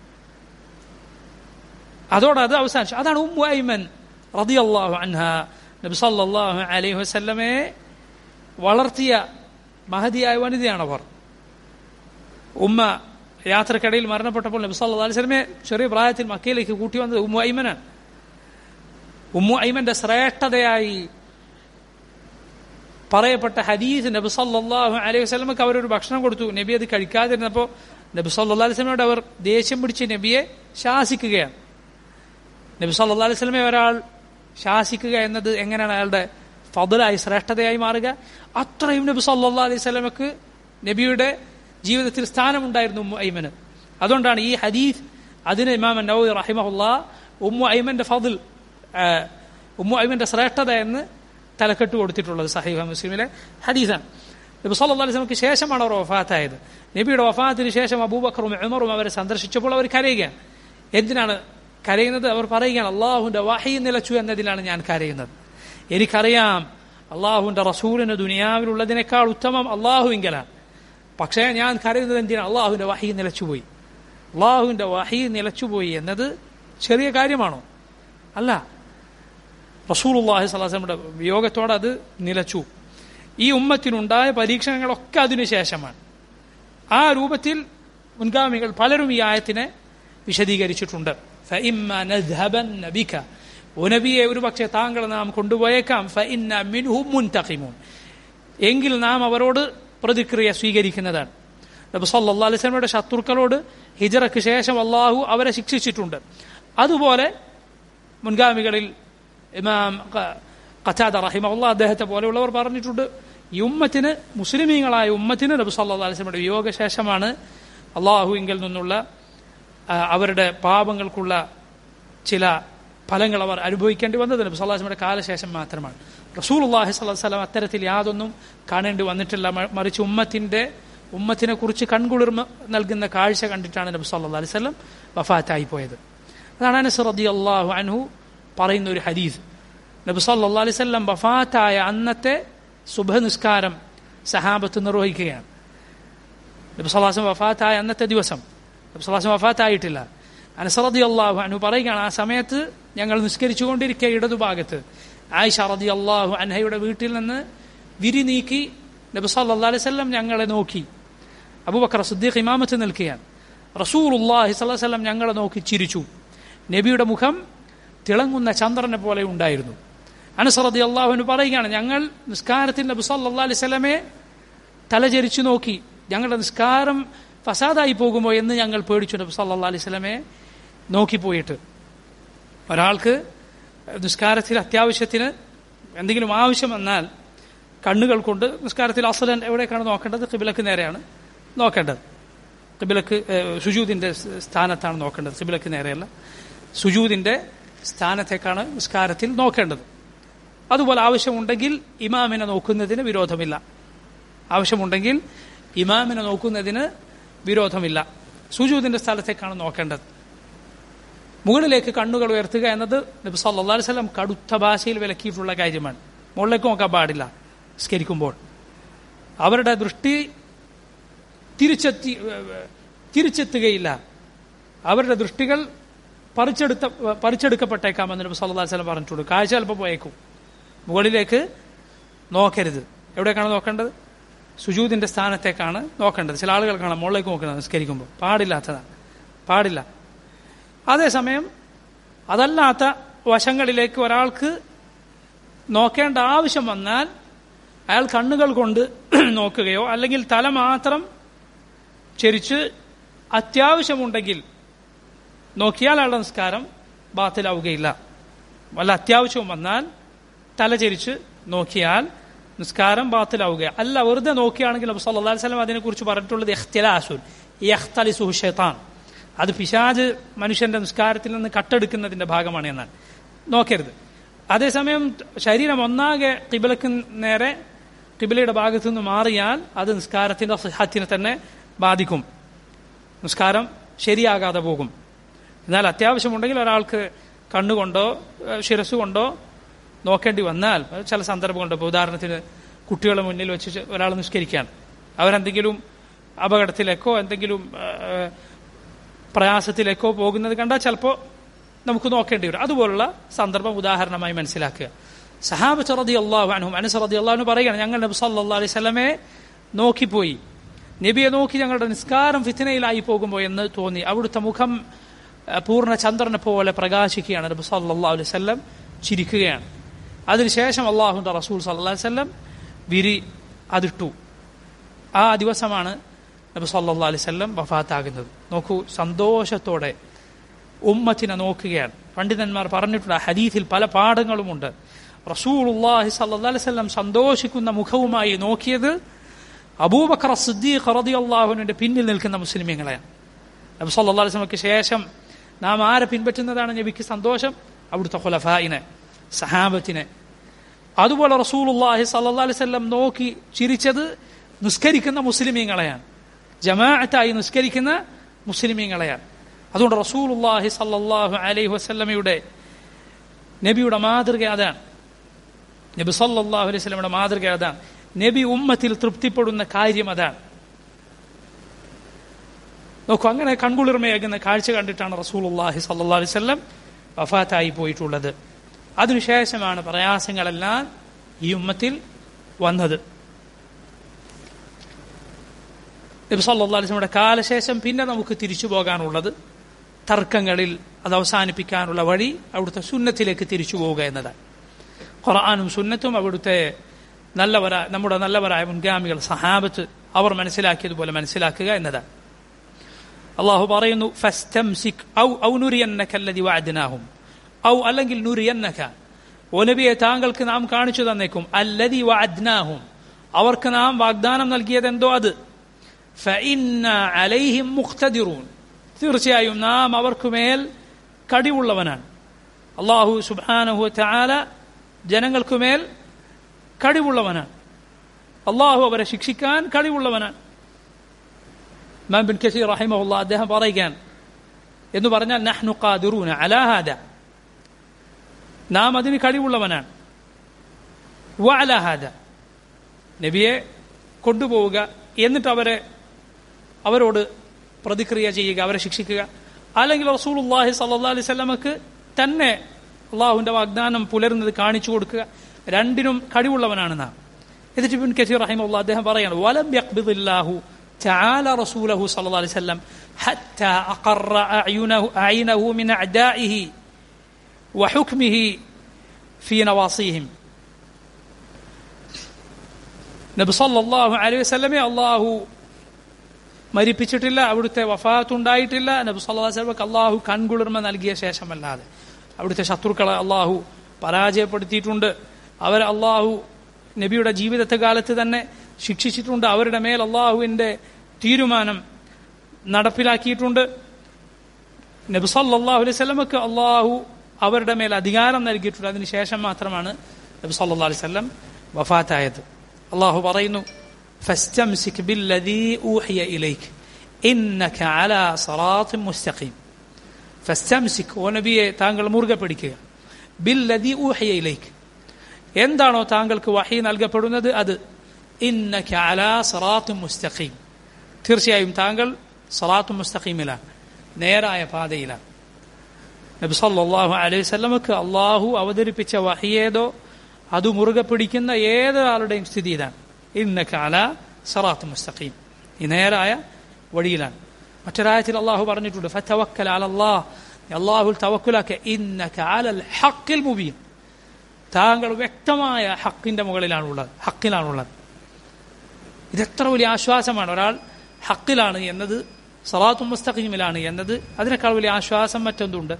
അതോടെ അത് അവസാനിച്ചു. അതാണ് ഉമ്മു ഐമൻ റളിയല്ലാഹു അൻഹ നബി സല്ലല്ലാഹു അലൈഹി വസല്ലമയെ വളർത്തിയ മഹദിയായ വനിതയാണ് അവർ. ഉമ്മ യാത്രക്കിടയിൽ മരണപ്പെട്ടപ്പോൾ നബി സല്ലല്ലാഹു അലൈഹി വസല്ലമയെ ചെറിയ പ്രായത്തിൽ മക്കയിലേക്ക് കൂട്ടി വന്നത് ഉമ്മു ഐമനാണ്. ഉമ്മു ഐമന്റെ ശ്രേഷ്ഠതയായി പറയപ്പെട്ട ഹദീസ്, നബി സല്ലല്ലാഹു അലൈഹി വസല്ലമക്ക് അവരൊരു ഭക്ഷണം കൊടുത്തു. നബി അത് കഴിക്കാതിരുന്നപ്പോൾ നബി സല്ലല്ലാഹു അലൈഹി വസല്ലമയോട് അവർ ദേഷ്യം പിടിച്ച് നബിയെ ശാസിക്കുകയാണ്. നബി സല്ലല്ലാഹു അലൈഹി വസല്ലമയെ ഒരാൾ ശാസിക്കുക എന്നത് എങ്ങനെയാണ് അയാളുടെ ഫضലായി ശ്രേഷ്ഠതയായി മാറുക? അത്രയും നബി സല്ലല്ലാഹു അലൈഹി വസല്ലമക്ക് നബിയുടെ ജീവിതത്തിൽ സ്ഥാനമുണ്ടായിരുന്നു ഉമ്മു ഐമന്. അതുകൊണ്ടാണ് ഈ ഹദീസ് അതിന് ഇമാം നവവി റഹിമഹുല്ലാഹ് ഉമ്മു ഐമന്റെ ഫضൽ, ഉമ്മു ഐമന്റെ ശ്രേഷ്ഠത എന്ന് തലക്കെട്ട് കൊടുത്തിട്ടുള്ളത് സഹീഹ് മുസ്ലിമിലെ ഹദീസാണ്. നബി സല്ലല്ലാഹു അലൈഹി വസല്ലമക്ക് ശേഷമാണ് അവർ വഫാത്തായത്. നബിയുടെ വഫാത്തിന് ശേഷം അബൂബക്കറും ഉമറും അവരെ സന്ദർശിച്ചപ്പോൾ അവർ കരയുകയാണ്. എന്തിനാണ് കരയുന്നത്? അവർ പറയുകയാണ്, അള്ളാഹുവിന്റെ വഹി നിലച്ചു എന്നതിലാണ് ഞാൻ കരയുന്നത്. എനിക്കറിയാം അള്ളാഹുവിന്റെ റസൂലിന് ദുനിയാവിലുള്ളതിനേക്കാൾ ഉത്തമം അള്ളാഹുവിങ്കലാണ്. പക്ഷേ ഞാൻ കരയുന്നത് എന്തിനാണ്? അള്ളാഹുവിന്റെ വഹി നിലച്ചുപോയി. അള്ളാഹുവിന്റെ വഹി നിലച്ചുപോയി എന്നത് ചെറിയ കാര്യമാണോ? അല്ല. റസൂലുള്ളാഹി സ്വല്ലല്ലാഹു അലൈഹി വസല്ലമയുടെ വിയോഗത്തോടെ അത് നിലച്ചു. ഈ ഉമ്മത്തിനുണ്ടായ പരീക്ഷണങ്ങളൊക്കെ അതിനുശേഷമാണ്. ആ രൂപത്തിൽ മുൻഗാമികൾ പലരും ഈ ആയത്തിനെ വിശദീകരിച്ചിട്ടുണ്ട്. ഫഇമ്മാ നദ്ഹബന്ന ബിക, ഓ നബിയെ ഒരു പക്ഷേ താങ്കൾ നാം കൊണ്ടുപോയേക്കാം, ഫഇന്ന മിൻഹും മുൻതഖിമൂൻ, എങ്കിൽ നാം അവരോട് പ്രതിക്രിയ സ്വീകരിക്കുന്നതാണ്. നബി സല്ലല്ലാഹു അലൈഹി വസല്ലമയുടെ ശത്രുക്കളോട് ഹിജ്റയ്ക്ക് ശേഷം അള്ളാഹു അവരെ ശിക്ഷിച്ചിട്ടുണ്ട്. അതുപോലെ മുൻഗാമികളിൽ ഇമാം ഖതാദ റഹിമഹുല്ലാഹ് അദ്ദേഹത്തെ പോലെയുള്ളവർ പറഞ്ഞിട്ടുണ്ട്, ഈ ഉമ്മത്തിന്, മുസ്ലിമീങ്ങളായ ഉമ്മത്തിന് നബി സല്ലല്ലാഹു അലൈഹി വസല്ലമയുടെ വിയോഗശേഷമാണ് അള്ളാഹുവിങ്കിൽ നിന്നുള്ള അവരുടെ പാപങ്ങൾക്കുള്ള ചില ഫലങ്ങൾ അവർ അനുഭവിക്കേണ്ടി വന്നത് നബി സല്ലല്ലാഹു അലൈഹി വസല്ലമയുടെ കാലശേഷം മാത്രമാണ്. റസൂലുള്ളാഹി സ്വല്ലല്ലാഹു അലൈഹി വസല്ലം അത്തരത്തിൽ യാതൊന്നും കാണേണ്ടി വന്നിട്ടില്ല. മറിച്ച് ഉമ്മത്തിന്റെ ഉമ്മത്തിനെ കുറിച്ച് കൺകുളിർമ നൽകുന്ന കാഴ്ച കണ്ടിട്ടാണ് നബി സല്ലല്ലാഹു അലൈഹി വസല്ലം വഫാത്തായി പോയത്. അതാണ് അനസ് റളിയല്ലാഹു അൻഹു പറയുന്ന ഒരു ഹദീസ്. നബി സല്ലല്ലാഹു അലൈഹി വസല്ലം വഫാത്തായ അന്നത്തെ സുബ്ഹ് നിസ്കാരം സഹാബത്ത് നിർവഹിക്കുകയാണ്. നബി സല്ലല്ലാഹു അലൈഹി വസല്ലം വഫാത്തായ അന്നത്തെ ദിവസം നബി സല്ലല്ലാഹു അലൈഹി വസല്ലം വഫാത്തായിട്ടില്ല. അനസ് റളിയല്ലാഹു അൻഹു പറയുകയാണ്, ആ സമയത്ത് ഞങ്ങൾ നിസ്കരിച്ചുകൊണ്ടിരിക്കെ ഇടതുഭാഗത്ത് ആയിഷ റളിയല്ലാഹു അൻഹയുടെ വീട്ടിൽ നിന്ന് വിരി നീക്കി നബി സല്ലല്ലാഹു അലൈഹി വസല്ലം ഞങ്ങളെ നോക്കി. അബൂബക്കർ സിദ്ദീഖ് ഇമാമത്ത് നിൽക്കുകയാണ്. റസൂലുള്ളാഹി സ്വല്ലല്ലാഹു അലൈഹി വസല്ലം ഞങ്ങളെ നോക്കി ചിരിച്ചു. നബിയുടെ മുഖം തിളങ്ങുന്ന ചന്ദ്രനെ പോലെ ഉണ്ടായിരുന്നു. അനസ് റളിയല്ലാഹു അൻഹു പറയുകയാണ്, ഞങ്ങൾ നിസ്കാരത്തിൽ നബി സല്ലല്ലാഹു അലൈഹി വസല്ലമയെ തലചരിച്ചു നോക്കി. ഞങ്ങളുടെ നിസ്കാരം ഫസാദായി പോകുമോ എന്ന് ഞങ്ങൾ പേടിച്ചു. നബി സല്ലല്ലാഹു അലൈഹി വസല്ലമയെ നോക്കിപ്പോയിട്ട് ഒരാൾക്ക് നിസ്കാരത്തിൽ അത്യാവശ്യത്തിന് എന്തെങ്കിലും ആവശ്യം വന്നാൽ കണ്ണുകൾ കൊണ്ട് നിസ്കാരത്തിൽ അസ്ലൻ എവിടേക്കാണ് നോക്കേണ്ടത്? ഖിബ്ലക്ക് നേരെയാണ് നോക്കേണ്ടത്. ഖിബിലക്ക് സുജൂദിന്റെ സ്ഥാനത്താണ് നോക്കേണ്ടത്, ഖിബിലക്ക് നേരെയല്ല, സുജൂദിന്റെ സ്ഥാനത്തേക്കാണ് നിസ്കാരത്തിൽ നോക്കേണ്ടത്. അതുപോലെ ആവശ്യമുണ്ടെങ്കിൽ ഇമാമിനെ നോക്കുന്നതിന് വിരോധമില്ല. ആവശ്യമുണ്ടെങ്കിൽ ഇമാമിനെ നോക്കുന്നതിന് വിരോധമില്ല. സുജൂദിന്റെ സ്ഥലത്തേക്കാണ് നോക്കേണ്ടത്. മുകളിലേക്ക് കണ്ണുകൾ ഉയർത്തുക എന്നത് നബി സല്ലല്ലാഹു അലൈഹി വസല്ലം കടുത്ത ഭാഷയിൽ വിലക്കിയിട്ടുള്ള കാര്യമാണ്. മുകളിലേക്ക് നോക്കാൻ പാടില്ല നിസ്കരിക്കുമ്പോൾ. അവരുടെ ദൃഷ്ടി തിരിച്ചെത്തി തിരിച്ചെത്തുകയില്ല. അവരുടെ ദൃഷ്ടികൾ പറിച്ചെടുത്ത പറിച്ചെടുക്കപ്പെട്ടേക്കാമെന്ന് നബി സല്ലല്ലാഹു അലൈഹി വസല്ലം പറഞ്ഞിട്ടുണ്ട്. കാഴ്ച ചിലപ്പോൾ പോയേക്കും. മുകളിലേക്ക് നോക്കരുത്. എവിടേക്കാണ് നോക്കേണ്ടത്? സുജൂദിന്റെ സ്ഥാനത്തേക്കാണ് നോക്കേണ്ടത്. ചില ആളുകൾ കാണാം മുകളിലേക്ക് നോക്കുന്നത് നിസ്കരിക്കുമ്പോൾ. പാടില്ലാത്തതാണ്, പാടില്ല. അതേസമയം അതല്ലാത്ത വശങ്ങളിലേക്ക് ഒരാൾക്ക് നോക്കേണ്ട ആവശ്യം വന്നാൽ അയാൾ കണ്ണുകൾ കൊണ്ട് നോക്കുകയോ അല്ലെങ്കിൽ തല മാത്രം ചെരിച്ച് അത്യാവശ്യമുണ്ടെങ്കിൽ നോക്കിയാൽ അയാളുടെ നിസ്കാരം ബാത്തിലാവുകയില്ല. വല്ല അത്യാവശ്യവും വന്നാൽ തല ചെരിച്ച് നോക്കിയാൽ നിസ്കാരം ബാത്തിലാവുക അല്ല. വെറുതെ നോക്കിയാണെങ്കിൽ നബി സല്ലല്ലാഹു അലൈഹി വസല്ലം അതിനെക്കുറിച്ച് പറഞ്ഞിട്ടുള്ളത് ഇഖ്തിലാസുൻ യഖ്തലിസുഹു ശൈത്താൻ, അത് പിശാച് മനുഷ്യന്റെ നിസ്കാരത്തിൽ നിന്ന് കട്ടെടുക്കുന്നതിന്റെ ഭാഗമാണ് എന്നാണ്. നോക്കരുത്. അതേസമയം ശരീരം ഒന്നാകെ ഖിബലക്ക് നേരെ ഖിബലയുടെ ഭാഗത്തു നിന്ന് മാറിയാൽ അത് നിസ്കാരത്തിന്റെ സിഹത്തിനെ തന്നെ ബാധിക്കും, നിസ്കാരം ശരിയാകാതെ പോകും. എന്നാൽ അത്യാവശ്യമുണ്ടെങ്കിൽ ഒരാൾക്ക് കണ്ണുകൊണ്ടോ ശിരസ് കൊണ്ടോ നോക്കേണ്ടി വന്നാൽ ചില സന്ദർഭമുണ്ട്. ഇപ്പോൾ ഉദാഹരണത്തിന് കുട്ടികളുടെ മുന്നിൽ വെച്ച് ഒരാൾ നിസ്കരിക്കുകയാണ്, അവരെന്തെങ്കിലും അപകടത്തിലേക്കോ എന്തെങ്കിലും പ്രയാസത്തിലേക്കോ പോകുന്നത് കണ്ടാൽ ചിലപ്പോൾ നമുക്ക് നോക്കേണ്ടി വരും. അതുപോലുള്ള സന്ദർഭം ഉദാഹരണമായി മനസ്സിലാക്കുക. സഹാബത്ത് റളിയല്ലാഹു അൻഹും അനസ് റളിയല്ലാഹു അൻഹു പറയുകയാണ്, ഞങ്ങൾ നബി സല്ലല്ലാഹു അലൈഹി വസല്ലമയെ നോക്കിപ്പോയി, നബിയെ നോക്കി ഞങ്ങളുടെ നിസ്കാരം ഫിത്നയിലായി പോകുമ്പോൾ എന്ന് തോന്നി. അവിടുത്തെ മുഖം പൂർണ്ണ ചന്ദ്രനെ പോലെ പ്രകാശിക്കുകയാണ്. നബി സല്ലല്ലാഹു അലൈഹി വസല്ലം ചിരിക്കുകയാണ്. അതിനുശേഷം അള്ളാഹുവിന്റെ റസൂൽ സല്ലല്ലാഹു അലൈഹി വസല്ലം വിരി അതിട്ടു. ആ ദിവസമാണ് നബി സല്ലല്ലാഹു അലൈഹി വസല്ലം വഫാത്താകുന്നത്. നോക്കൂ, സന്തോഷത്തോടെ ഉമ്മത്തിനെ നോക്കുകയാണ്. പണ്ഡിതന്മാർ പറഞ്ഞിട്ടുണ്ട്, ഹദീസിൽ പല പാഠങ്ങളുമുണ്ട്. റസൂലുള്ളാഹി സല്ലല്ലാഹു അലൈഹി വസല്ലം സന്തോഷിക്കുന്ന മുഖവുമായി നോക്കിയത് അബൂബക്കർ സിദ്ദീഖ് റളിയല്ലാഹു അൻഹുവിന്റെ പിന്നിൽ നിൽക്കുന്ന മുസ്ലിമീങ്ങളെയാണ്. നബി സല്ലല്ലാഹു അലൈഹി വസല്ലമയ്ക്ക് ശേഷം നാം ആരെ പിൻപറ്റുന്നതാണ് നബിക്ക് സന്തോഷം? അവിടുത്തെ ഖുലഫായിനെ, സഹാബത്തിനെ. അതുപോലെ റസൂലുള്ളാഹി സല്ലല്ലാഹു അലൈഹി വസല്ലം നോക്കി ചിരിച്ചത് നിസ്കരിക്കുന്ന മുസ്ലിമീങ്ങളെയാണ്, ജമാഅത്തായി നിസ്കരിക്കുന്ന മുസ്ലിമീങ്ങളെയാണ്. അതുകൊണ്ട് റസൂലുള്ളാഹി സല്ലല്ലാഹു അലൈഹി വസല്ലമയുടെ നബിയുടെ മാതൃക അതാണ്. നബി സല്ലല്ലാഹു അലൈഹി വസല്ലമയുടെ മാതൃക അതാണ്. നബി ഉമ്മത്തിൽ തൃപ്തിപ്പെടുന്ന കാര്യം അതാണ്. നോക്കൂ, അങ്ങനെ കൺകുളിർമയാകുന്ന കാഴ്ച കണ്ടിട്ടാണ് റസൂലുള്ളാഹി സല്ലല്ലാഹു അലൈഹി വസല്ലം വഫാത്തായി പോയിട്ടുള്ളത്. അതിനുശേഷമാണ് പ്രയാസങ്ങളെല്ലാം ഈ ഉമ്മത്തിൽ വന്നത്. നബി സല്ലല്ലാഹു അലൈഹി വസല്ലമയുടെ കാലശേഷം പിന്നെ നമുക്ക് തിരിച്ചു പോകാനുള്ളത് തർക്കങ്ങളിൽ അത് അവസാനിപ്പിക്കാനുള്ള വഴി അവിടുത്തെ സുന്നത്തിലേക്ക് തിരിച്ചു പോവുക എന്നതാണ്. ഖുർആനും സുന്നത്തും അവിടുത്തെ നല്ലവരായ നമ്മുടെ നല്ലവരായ മുൻഗാമികൾ സഹാബത്ത് അവർ മനസ്സിലാക്കിയതുപോലെ മനസ്സിലാക്കുക എന്നതാണ്. അള്ളാഹു പറയുന്നു, ഫസ്തംസിക് ഔ ഔ നുരിയന്നക അല്ലദി വഅദ്നാഹും, ഔ അല്ലെങ്കിൽ നുരിയന്നക, ഓ നബിയെ താങ്കൾക്ക് നാം കാണിച്ചു തന്നേക്കും, അല്ലദി വഅദ്നാഹും അവർക്ക് നാം വാഗ്ദാനം നൽകിയത് എന്തോ അത്, ഫഇന്നാ അലൈഹിം മുഖ്തദിറൂൻ തീർച്ചയായും നാം അവർക്കുമേൽ കഴിവുള്ളവനാണ്. അള്ളാഹു സുബ്ഹാനഹു വ തആല ജനങ്ങൾക്കുമേൽ കഴിവുള്ളവനാണ്. അള്ളാഹു അവരെ ശിക്ഷിക്കാൻ കഴിവുള്ളവനാണ്. ഇമാം ഇബ്നു കസീർ റഹിമഹുല്ലാഹ് അദ്ദേഹം പറയുകയാണ്, എന്ന് പറഞ്ഞാൽ നഹ്നു ഖാദിറൂന അലാ ഹാദാ, നാം അതിന് കഴിവുള്ളവനാണ്. വഅലാ ഹാദാ, നബിയെ കൊണ്ടുപോവുക, എന്നിട്ട് അവരെ അവരോട് പ്രതിക്രിയ ചെയ്യുക, അവരെ ശിക്ഷിക്കുക, അല്ലെങ്കിൽ റസൂലുള്ളാഹി സ്വല്ലല്ലാഹു അലൈഹി വസല്ലമക്ക് തന്നെ അള്ളാഹുവിന്റെ വാഗ്ദാനം പുലരുന്നത് കാണിച്ചു കൊടുക്കുക, രണ്ടിനും കഴിവുള്ളവനാണ് നാം. എന്നിട്ട് ഇബ്നു കസീർ റഹിമഹുല്ലാഹ് അദ്ദേഹം പറയാണ്, വലം യഖ്ബിദില്ലാഹു തആല റസൂലഹു സ്വല്ലല്ലാഹു അലൈഹി വസല്ലം ഹത്താ അഖറ അഅ്യുനഹു അഅ്യുനഹു മിൻ അഅദാഇഹി വഹുക്മിഹി ഫീ നവാസിഹിം. നബി സല്ലല്ലാഹു അലൈഹി വസല്ലമയെ അള്ളാഹു മരിപ്പിച്ചിട്ടില്ല, അവിടുത്തെ വഫാത്തുണ്ടായിട്ടില്ല. നബി സല്ലല്ലാഹു അലൈഹി വസല്ലമക്ക് അള്ളാഹു കൺകുളിർമ നൽകിയ ശേഷമല്ലാതെ അവിടുത്തെ ശത്രുക്കളെ അള്ളാഹു പരാജയപ്പെടുത്തിയിട്ടുണ്ട്. അവർ അള്ളാഹു നബിയുടെ ജീവിതത്തെ കാലത്ത് തന്നെ ശിക്ഷിച്ചിട്ടുണ്ട്. അവരുടെ മേൽ അള്ളാഹുവിന്റെ തീരുമാനം നടപ്പിലാക്കിയിട്ടുണ്ട്. നബി സല്ലല്ലാഹു അലൈഹി വസല്ലമക്ക് അള്ളാഹു അവരുടെ മേൽ അധികാരം നൽകിയിട്ടുണ്ട്. അതിനുശേഷം മാത്രമാണ് നബി സല്ലല്ലാഹു അലൈഹി വസല്ലം വഫാത്തായത്. അള്ളാഹു പറയുന്നു, ഫസ്തംസിക് ബില്ലദീ ഊഹിയ ഇലൈക് ഇന്നക അലാ സിറാത്തിൻ മുസ്തഖീം. ഫസ്തംസിക്, ഓ നബിയെ താങ്കൾ മുറുകെ പിടിക്കുക, ബില്ലദീ ഊഹിയ ഇലൈക്, എന്താണോ താങ്കൾക്ക് വഹി നൽകപ്പെടുന്നത് അത്, ഇന്നക അലാ സിറാത്തിൻ മുസ്തഖീം, തീർച്ചയായും താങ്കൾ സിറാത്തുൽ മുസ്തഖീമിലാണ്, നേരായ പാതയിലാണ്. നബി സല്ലല്ലാഹു അലൈഹി വസല്ലമക്ക് അള്ളാഹു അവതരിപ്പിച്ച വഹിയേതോ അത് മുറുകെ പിടിക്കുന്ന ഏതൊരാളുടെയും സ്ഥിതി ഇതാണ്, ഇന്നക അലാ സിറാത്തുൽ മുസ്തഖീം, ഈ നേരായ വഴിയിലാണ്. മറ്റൊരായത്തിൽ അള്ളാഹു പറഞ്ഞിട്ടുണ്ട്, ഫതവക്കൽ അലല്ലാഹ്, അള്ളാഹുൽ തവക്കുലാക്കുക, ഇന്നക അലൽ ഹഖിൽ മുബീൻ, താങ്കൾ വ്യക്തമായ ഹക്കിന്റെ മുകളിലാണുള്ളത്, ഹക്കിലാണുള്ളത്. ഇതെത്ര വലിയ ആശ്വാസമാണ്. ഒരാൾ ഹക്കിലാണ് എന്നത്, സിറാത്തുൽ മുസ്തഖീമിലാണ് എന്നത്, അതിനേക്കാൾ വലിയ ആശ്വാസം മറ്റൊന്നുണ്ട്?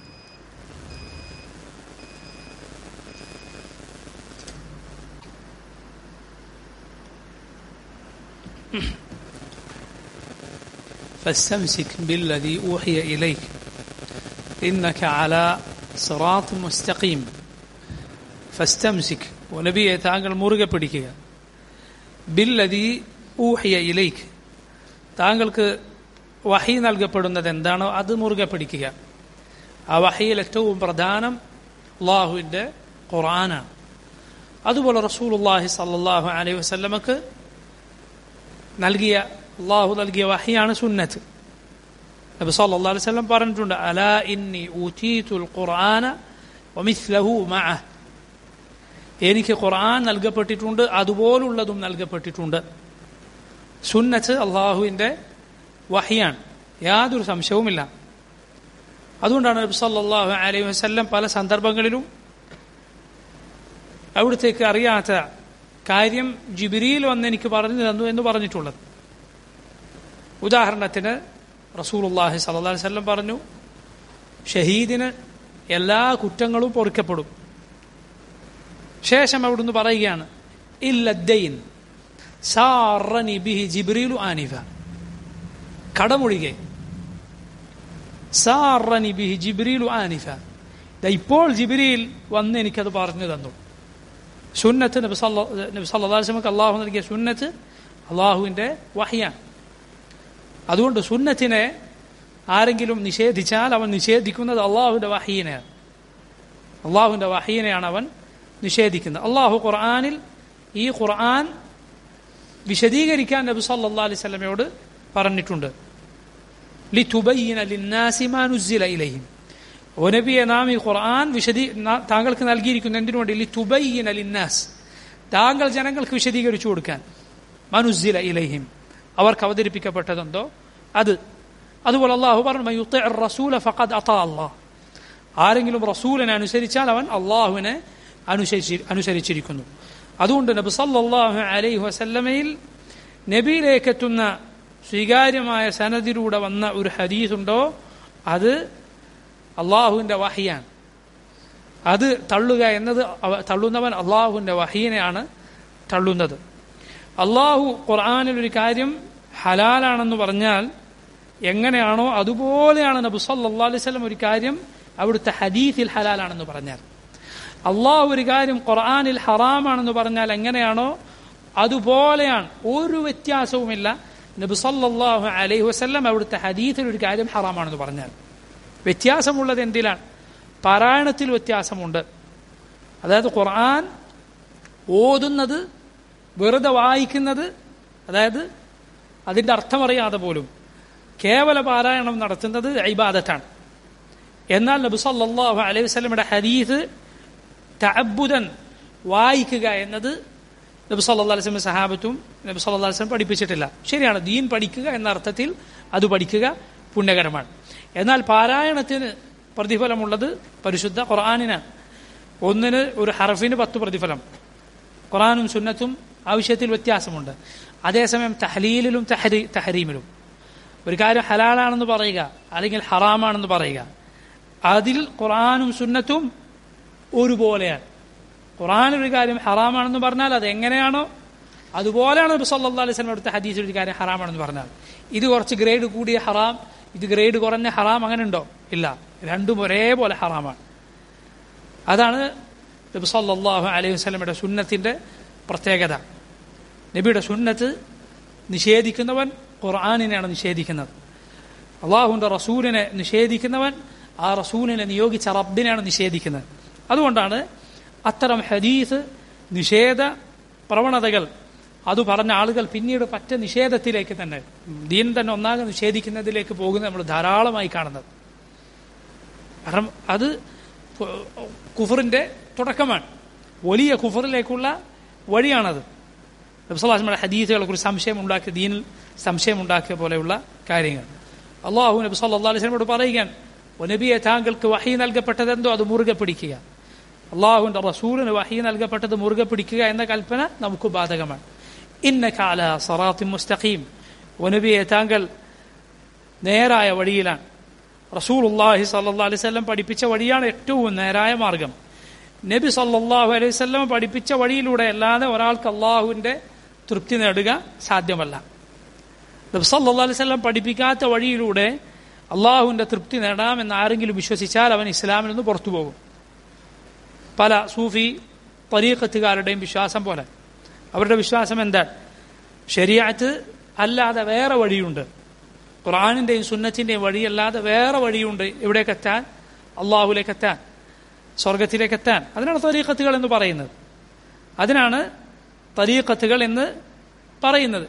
فاستمسك بالذي أوحي إليك إنك على صراط مستقيم. فاستمسك, ونبيه താങ്കൾ മുറുകെ പിടിക്കുക, ബില്ലദീ ഊഹിയ ഇലൈക്, താങ്കൾക്ക് വഹി നൽകപ്പെടുന്നത് എന്താണോ അത് മുറുകെ പിടിക്കുക. ആ വഹിയിൽ ഏറ്റവും പ്രധാനം അള്ളാഹുവിൻ്റെ ഖുർആനാണ്. അതുപോലെ റസൂലുള്ളാഹി സ്വല്ലല്ലാഹു അലൈഹി വസല്ലമക്ക് നൽകിയ അള്ളാഹു നൽകിയ വഹിയാണ് സുന്നത്ത്. നബി സല്ലല്ലാഹു അലൈഹി വസല്ലം പറഞ്ഞിട്ടുണ്ട്, അലാ ഇന്നി ഊതീതുൽ ഖുർആന വമിസ്ലഹു മഅഹ്, എനിക്ക് ഖുർആൻ നൽകപ്പെട്ടിട്ടുണ്ട്, അതുപോലുള്ളതും നൽകപ്പെട്ടിട്ടുണ്ട്. സുന്നത്ത് അള്ളാഹുവിൻ്റെ വഹിയാണ്, യാതൊരു സംശയവുമില്ല. അതുകൊണ്ടാണ് നബി സല്ലല്ലാഹു അലൈഹി വസല്ലം പല സന്ദർഭങ്ങളിലും അവിടത്തേക്ക് അറിയാത്ത കാര്യം ജിബ്രീൽ വന്ന് എനിക്ക് പറഞ്ഞു തന്നു എന്ന് പറഞ്ഞിട്ടുള്ളത്. ഉദാഹരണത്തിന് റസൂലുള്ളാഹി സ്വല്ലല്ലാഹു അലൈഹി വസല്ലം പറഞ്ഞു, ഷഹീദിന് എല്ലാ കുറ്റങ്ങളും പൊറുക്കപ്പെടും. ശേഷം അവിടുന്ന് പറയുകയാണ്, ഇല്ലദ്ദൈൻ സാറനി ബിഹി ജിബ്രീലു ആനിഫ, കടമൊഴികെ, സാറനി ബിഹി ജിബ്രീലു ആനിഫ, ഇപ്പോൾ ജിബ്രീൽ വന്ന് എനിക്കത് പറഞ്ഞു തന്നു. സുന്നത്ത് നബി സല്ലല്ലാഹു അലൈഹി വസല്ലം അള്ളാഹു നൽകിയ സുന്നത്ത് അള്ളാഹുവിൻ്റെ വഹിയാണ്. അതുകൊണ്ട് സുന്നത്തിനെ ആരെങ്കിലും നിഷേധിച്ചാൽ അവൻ നിഷേധിക്കുന്നത് അള്ളാഹുവിൻ്റെ വഹീനെയാണ്, അള്ളാഹുവിൻ്റെ വഹീനെയാണ് അവൻ നിഷേധിക്കുന്നത്. അള്ളാഹു ഖുർആനിൽ ഈ ഖുർആൻ വിശദീകരിക്കാൻ നബി സല്ലല്ലാഹു അലൈഹി വസല്ലമയോട് പറഞ്ഞിട്ടുണ്ട്, ലിതുബയ്യിന ലിന്നാസി മാ നുസ്സില ഇലൈഹിം, ഓ നബിയെ നാം ഈ ഖുർആൻ വിശദീ താങ്കൾക്ക് നൽകിയിരിക്കുന്നു എന്തിനു വേണ്ടി, ലിതുബയ്യിന ലിന്നാസ്, താങ്കൾ ജനങ്ങൾക്ക് വിശദീകരിച്ചു കൊടുക്കാൻ, മാ നുസ്സില ഇലൈഹിം, അവർക്ക് അവതരിപ്പിക്കപ്പെട്ടതെന്തോ അത്. അതുപോലെ അള്ളാഹു പറഞ്ഞു, മൻ യുതിഇർ റസൂല ഫഖദ് അതാ അല്ലാഹ്, ആരെങ്കിലും റസൂലിനെ അനുസരിച്ചാൽ അവൻ അള്ളാഹുവിനെ അനുസരിച്ച് അനുസരിച്ചിരിക്കുന്നു. അതുകൊണ്ട് നബി സല്ലല്ലാഹു അലൈഹി വസല്ലമയിൽ നബിയിലേക്ക് എത്തുന്ന സ്വീകാര്യമായ സനദിലൂടെ വന്ന ഒരു ഹദീസുണ്ടോ അത് അള്ളാഹുവിൻ്റെ വഹിയാണ്. അത് തള്ളുക എന്നത്, തള്ളുന്നവൻ അള്ളാഹുവിൻ്റെ വഹീനെയാണ് തള്ളുന്നത്. അള്ളാഹു ഖുർആനിൽ ഒരു കാര്യം ഹലാലാണെന്ന് പറഞ്ഞാൽ എങ്ങനെയാണോ അതുപോലെയാണ് നബി സല്ലല്ലാഹു അലൈഹി വസല്ലം ഒരു കാര്യം അവിടുത്തെ ഹദീസിൽ ഹലാലാണെന്ന് പറഞ്ഞാൽ, അള്ളാഹു ഒരു കാര്യം ഖുർആനിൽ ഹറാമാണെന്ന് പറഞ്ഞാൽ എങ്ങനെയാണോ അതുപോലെയാണ്, ഒരു വ്യത്യാസവുമില്ല നബി സല്ലല്ലാഹു അലൈഹി വസല്ലം അവിടുത്തെ ഹദീസിൽ ഒരു കാര്യം ഹറാമാണെന്ന് പറഞ്ഞാൽ. വ്യത്യാസമുള്ളത് എന്തിലാണ്? പാരായണത്തിൽ വ്യത്യാസമുണ്ട്. അതായത് ഖുർആൻ ഓതുന്നത്, വെറുതെ വായിക്കുന്നത്, അതായത് അതിൻ്റെ അർത്ഥമറിയാതെ പോലും കേവല പാരായണം നടത്തുന്നത് ഇബാദത്താണ്. എന്നാൽ നബി സല്ലല്ലാഹു അലൈഹി വസല്ലമയുടെ ഹദീസ് തഅബ്ബുദൻ വായിക്കുക എന്നത് നബി സല്ലല്ലാഹു അലൈഹി വസല്ലം സഹാബത്തും നബി സല്ലല്ലാഹു അലൈഹി വസല്ലം പഠിപ്പിച്ചിട്ടില്ല. ശരിയാണ്, ദീൻ പഠിക്കുക എന്ന അർത്ഥത്തിൽ അത് പഠിക്കുക പുണ്യകരമാണ്. എന്നാൽ പാരായണത്തിന് പ്രതിഫലമുള്ളത് പരിശുദ്ധ ഖുർആനിനാണ്. ഒന്നിന് ഒരു ഹർഫിന് പത്ത് പ്രതിഫലം. ഖുർആനും സുന്നത്തും ആവശ്യത്തിൽ വ്യത്യാസമുണ്ട്. അതേസമയം തഹ്ലീലിലും തഹരീ തഹരീമിലും ഒരു കാര്യം ഹലാലാണെന്ന് പറയുക അല്ലെങ്കിൽ ഹറാമാണെന്ന് പറയുക, അതിൽ ഖുർആനും സുന്നത്തും ഒരുപോലെയാണ്. ഖുർആൻ ഒരു കാര്യം ഹറാമാണെന്ന് പറഞ്ഞാൽ അത് എങ്ങനെയാണോ അതുപോലെയാണ് നബി സല്ലല്ലാഹു അലൈഹി വസല്ലം അടുത്ത ഹദീസിൽ ഒരു കാര്യം ഹറാമാണെന്ന് പറഞ്ഞാൽ ഇത് കുറച്ച് ഗ്രേഡ് കൂടിയ ഹറാം, ഇത് ഗ്രേഡ് കുറഞ്ഞ ഹറാം അങ്ങനെ ഉണ്ടോ? ഇല്ല, രണ്ടും ഒരേപോലെ ഹറാമാണ്. അതാണ് നബി സല്ലല്ലാഹു അലൈഹി വസല്ലമയുടെ സുന്നത്തിന്റെ പ്രത്യേകത. നബിയുടെ സുന്നത്ത് നിഷേധിക്കുന്നവൻ ഖുർആനിനെയാണ് നിഷേധിക്കുന്നത്. അള്ളാഹുവിന്റെ റസൂലിനെ നിഷേധിക്കുന്നവൻ ആ റസൂലിനെ നിയോഗിച്ച റബ്ബിനെയാണ് നിഷേധിക്കുന്നത്. അതുകൊണ്ടാണ് അത്തരം ഹദീസ് നിഷേധ പ്രവണതകൾ അത് പറഞ്ഞ ആളുകൾ പിന്നീട് പറ്റ നിഷേധത്തിലേക്ക് തന്നെ, ദീൻ തന്നെ ഒന്നാകെ നിഷേധിക്കുന്നതിലേക്ക് പോകുന്നത് നമ്മൾ ധാരാളമായി കാണുന്നത്. കാരണം അത് കുഫറിന്റെ തുടക്കമാണ്, വലിയ കുഫറിലേക്കുള്ള വഴിയാണത്. നബി സല്ലല്ലാഹു അലൈഹി വസല്ലം ഹദീസുകളെ കുറിച്ച് സംശയം ഉണ്ടാക്കിയ, ദീനിൽ സംശയം ഉണ്ടാക്കിയ പോലെയുള്ള കാര്യങ്ങൾ അള്ളാഹു നബി സല്ലല്ലാഹു അലൈഹി വസല്ലമയോട് പറയുകയാണ്, നബിയെ താങ്കൾക്ക് വഹി നൽകപ്പെട്ടതെന്തോ അത് മുറുകെ പിടിക്കുക. അള്ളാഹുവിന്റെ റസൂലിന് വഹി നൽകപ്പെട്ടത് മുറുകെ പിടിക്കുക എന്ന കൽപ്പന നമുക്ക് ബാധകമാണ്. ഇന്നക അലാ സിറാത്തിൻ മുസ്തഖീം, നബിയെ താങ്കൾ നേരായ വഴിയിലാണ്. റസൂലുള്ളാഹി സ്വല്ലല്ലാഹു അലൈഹി വസല്ലം പഠിപ്പിച്ച വഴിയാണ് ഏറ്റവും നേരായ മാർഗം. നബി സല്ലല്ലാഹു അലൈഹി വസല്ലം പഠിപ്പിച്ച വഴിയിലൂടെ അല്ലാതെ ഒരാൾക്ക് അള്ളാഹുവിന്റെ തൃപ്തി നേടുക സാധ്യമല്ല. നബി സല്ലല്ലാഹു അലൈഹി വസല്ലം പഠിപ്പിക്കാത്ത വഴിയിലൂടെ അള്ളാഹുവിന്റെ തൃപ്തി നേടാമെന്ന് ആരെങ്കിലും വിശ്വസിച്ചാൽ അവൻ ഇസ്ലാമിൽ നിന്ന് പുറത്തു പോകും. പല സൂഫി തരീഖത്തുകാരുടെയും വിശ്വാസം പോലെ അവരുടെ വിശ്വാസം എന്താണ്? ശരീഅത്ത് അല്ലാതെ വേറെ വഴിയുണ്ട്, ഖുർആനിന്റെയും സുന്നത്തിന്റെയും വഴിയല്ലാതെ വേറെ വഴിയുണ്ട് എവിടേക്ക് എത്താൻ? അള്ളാഹുലേക്ക് എത്താൻ, സ്വർഗത്തിലേക്ക് എത്താൻ. അതിനാണ് തരീഖത്തുകൾ എന്ന് പറയുന്നത്. അതിനാണ് തരീഖത്തുകൾ എന്ന് പറയുന്നത്.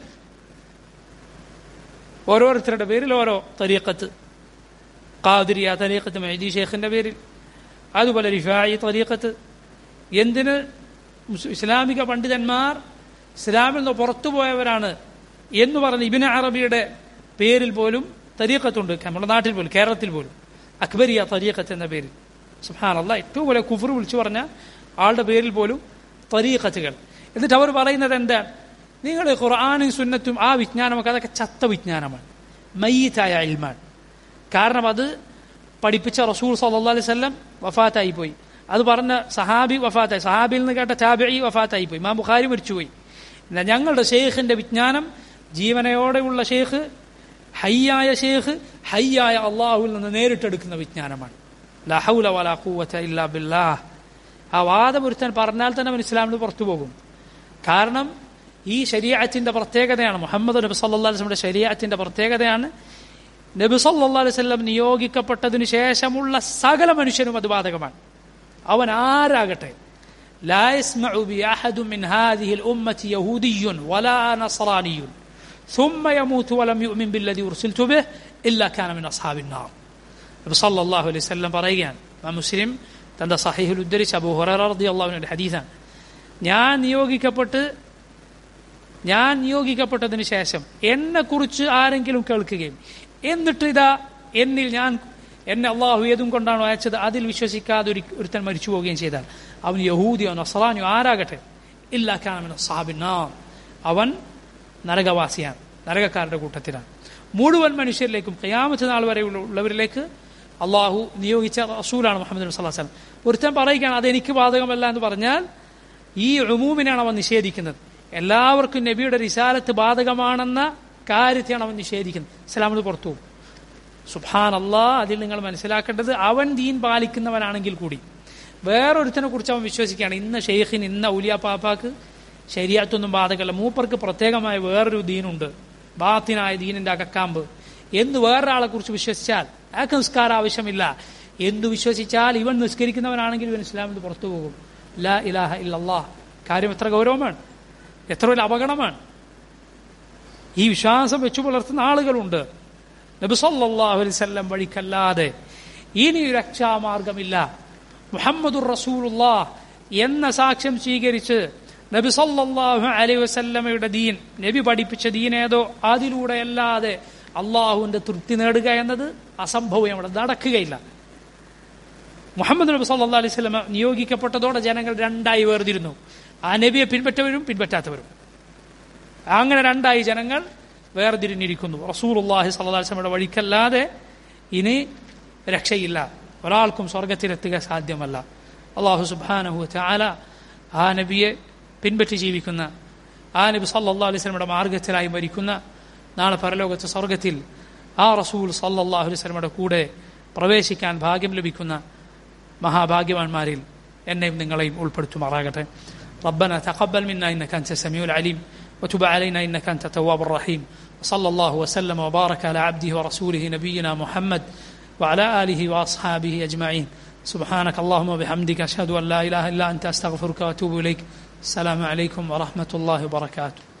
ഓരോരുത്തരുടെ പേരിൽ ഓരോ തരീഖത്ത്. ഖാദിരിയ തരീഖത്ത് മെഹ്ദി ഷേഖിന്റെ പേരിൽ, അതുപോലെ റിഫായി തരീഖത്ത്. എന്തിന്? ഇസ്ലാമിക പണ്ഡിതന്മാർ ഇസ്ലാമിൽ നിന്ന് പുറത്തുപോയവരാണ് എന്ന് പറഞ്ഞ് ഇബ്നു അറബിയുടെ പേരിൽ പോലും തരീഖത്തുണ്ട്. നമ്മുടെ നാട്ടിൽ പോലും, കേരളത്തിൽ പോലും അക്ബരിയ തരീഖത്ത് എന്ന പേരിൽ. സുബ്ഹാനല്ലാഹ്, ഏറ്റവും വലിയ കുഫർ വിളിച്ചു പറഞ്ഞ ആളുടെ പേരിൽ പോലും തരീഖത്തുകൾ. എന്നിട്ട് അവർ പറയുന്നത് എന്താണ്? നിങ്ങൾ ഖുർആനും സുന്നത്തും ആ വിജ്ഞാനമൊക്കെ അതൊക്കെ ചത്ത വിജ്ഞാനമാണ്, മയ്യിത്തായ ഇൽമാണ്. കാരണം അത് പഠിപ്പിച്ച റസൂൽ സല്ലല്ലാഹു അലൈഹി വസല്ലം വഫാത്തായി പോയി, അത് പറഞ്ഞ സഹാബി വഫാത്തായി, സഹാബിയിൽ നിന്ന് കേട്ട താബിഈ വഫാത്തായി പോയി, ഇമാം ബുഖാരി മരിച്ചുപോയി. എന്നാൽ ഞങ്ങളുടെ ഷെയ്ഖിന്റെ വിജ്ഞാനം ജീവനയോടെയുള്ള ഷെയ്ഖ്, ഹയ്യായ ഷെയ്ഖ്, ഹയ്യായ അള്ളാഹുവിൽ നിന്ന് നേരിട്ടെടുക്കുന്ന വിജ്ഞാനമാണ്. ലാ ഹൗല വലാ ഖുവത ഇല്ലാ ബില്ലാഹ്. ആ വാദം ഒരുത്തൻ പറഞ്ഞാൽ തന്നെ അവൻ ഇസ്ലാമിന് പുറത്തു പോകും. കാരണം ഈ ശരീഅത്തിന്റെ പ്രത്യേകതയാണ്, മുഹമ്മദ് നബി സല്ലല്ലാഹു അലൈഹി വസല്ലമയുടെ ശരീഅത്തിന്റെ പ്രത്യേകതയാണ്. നബി സല്ലല്ലാഹു അലൈഹി വസല്ലം നിയോഗിക്കപ്പെട്ടതിനു ശേഷമുള്ള സകല മനുഷ്യനും അത് ബാധകമാണ്. അവൻ ആരാകട്ടെ. ലാ യസ്മഉ ബി അഹദുൻ മിൻ ഹാദിഹിൽ ഉമ്മത്തി യഹൂദിയ്യുൻ വലാ നസ്റാനിയ്യുൻ ثم يموت ولم يؤمن بالذي أرسلت به إلا كان من أصحاب النار. നബി സല്ലല്ലാഹു അലൈഹി വസല്ലം പറയുകയാണ്, മുസ്ലിം തന്റെ സഹീഹുൽ ഉദ്ധരിച്ച അബൂ ഹുറൈറ റളിയല്ലാഹു അൻഹുവിന്റെ ഹദീസാണ്, ഞാൻ നിയോഗിക്കപ്പെട്ട് ഞാൻ നിയോഗിക്കപ്പെട്ടതിന് ശേഷം എന്നെ കുറിച്ച് ആരെങ്കിലും കേൾക്കുകയും എന്നിട്ട് ഇതാ എന്നിൽ ഞാൻ എന്നെ അള്ളാഹു ഏതും കൊണ്ടാണോ അയച്ചത് അതിൽ വിശ്വസിക്കാതെ ഒരു ഒരുത്തൻ മരിച്ചു പോവുകയും ചെയ്താൽ അവൻ യഹൂദിയോ നസ്റാനിയോ ആരാകട്ടെ, ഇല്ലാ കാന മിന അസ്ഹാബിൻ നാർ, അവൻ നരകവാസിയാണ്, നരകക്കാരുടെ കൂട്ടത്തിലാണ്. മുഴുവൻ മനുഷ്യരിലേക്കും ഖിയാമത്ത് നാൾ വരെ ഉള്ളവരിലേക്ക് അള്ളാഹു നിയോഗിച്ച റസൂലാണ് മുഹമ്മദ് നബി സല്ലല്ലാഹു അലൈഹി വസല്ലം. ഒരുത്തൻ പറയുകയാണ് അതെനിക്ക് ബാധകമല്ല എന്ന് പറഞ്ഞാൽ ഈ ഉമൂമിനെയാണ് അവൻ നിഷേധിക്കുന്നത്. എല്ലാവർക്കും നബിയുടെ റിസാലത്ത് ബാധകമാണെന്ന കാര്യത്തെയാണ് അവൻ നിഷേധിക്കുന്നത്. ഇസ്ലാമിന് പുറത്തു പോകും. സുബ്ഹാനല്ലാഹ്, അതിൽ നിങ്ങൾ മനസ്സിലാക്കേണ്ടത് അവൻ ദീൻ പാലിക്കുന്നവനാണെങ്കിൽ കൂടി വേറൊരുത്തനെ കുറിച്ച് അവൻ വിശ്വസിക്കുകയാണ്, ഇന്ന ഷെയ്ഖിന് ഇന്ന ഔലിയ പാപ്പാക്ക് ശരീഅത്തൊന്നും ബാധകമല്ല, മൂപ്പർക്ക് പ്രത്യേകമായ വേറൊരു ദീനുണ്ട്, ബാത്തിനായ ദീനിന്റെ അകക്കാമ്പ് എന്ന് വേറൊരാളെ കുറിച്ച് വിശ്വസിച്ചാൽ അയാൾക്ക് നിസ്കാരം ആവശ്യമില്ല എന്ന് വിശ്വസിച്ചാൽ ഇവൻ നിസ്കരിക്കുന്നവനാണെങ്കിൽ ഇവൻ ഇസ്ലാമിൽ പുറത്തു പോകും. ലാ ഇലാഹ ഇല്ലല്ലാഹ്. കാര്യം എത്ര ഗൗരവമാണ്, എത്ര വലിയ അപകടമാണ്. ഈ വിശ്വാസം വെച്ചു പുലർത്തുന്ന ആളുകളുണ്ട്. നബി സല്ലല്ലാഹു അലൈഹി വസല്ലം വഴിക്കല്ലാതെ ഇനി രക്ഷാമാർഗമില്ല. മുഹമ്മദുർ റസൂലുള്ളാഹ് എന്ന സാക്ഷ്യം സ്വീകരിച്ച് നബി സല്ലല്ലാഹു അലൈഹി വസല്ലമയുടെ ദീൻ, നബി പഠിപ്പിച്ച ദീനേതോ അതിലൂടെ അല്ലാതെ അള്ളാഹുവിന്റെ തൃപ്തി നേടുക എന്നത് അസംഭവ്യമാണ്, നടക്കുകയില്ല. മുഹമ്മദ് നബി സല്ലല്ലാഹു അലൈഹി വസല്ലം നിയോഗിക്കപ്പെട്ടതോടെ ജനങ്ങൾ രണ്ടായി വേർതിരുന്നു, ആ നബിയെ പിൻപറ്റവരും പിൻപറ്റാത്തവരും. അങ്ങനെ രണ്ടായി ജനങ്ങൾ വേർതിരിഞ്ഞിരിക്കുന്നു. റസൂലുള്ളാഹി സ്വല്ലല്ലാഹു അലൈഹി വസല്ലമയുടെ വഴിക്കല്ലാതെ ഇനി രക്ഷയില്ല, ഒരാൾക്കും സ്വർഗത്തിലെത്തുക സാധ്യമല്ല. അല്ലാഹു സുബ്ഹാനഹു വ തആല ആ നബിയെ പിൻപറ്റി ജീവിക്കുന്ന ആ നബി സല്ലല്ലാഹു അലൈഹി വസല്ലമയുടെ മാർഗത്തിലായി മരിക്കുന്ന നാളെ പരലോകത്തെ സ്വർഗത്തിൽ ആ റസൂൽ സല്ലല്ലാഹു അലൈഹി വസല്ലമയുടെ കൂടെ പ്രവേശിക്കാൻ ഭാഗ്യം ലഭിക്കുന്ന മഹാഭാഗ്യവാന്മാരിൽ എന്നെയും നിങ്ങളെയും ഉൾപ്പെടുത്തുമാറാകട്ടെ. ربنا تقبل منا إنك أنت السميع العليم وتب علينا إنك أنت التواب الرحيم وصلى الله وسلم وبارك على عبده ورسوله نبينا محمد وعلى آله وأصحابه أجمعين. سبحانك اللهم وبحمدك أشهد أن لا إله إلا أنت أستغفرك وأتوب إليك. السلام عليكم ورحمة الله وبركاته.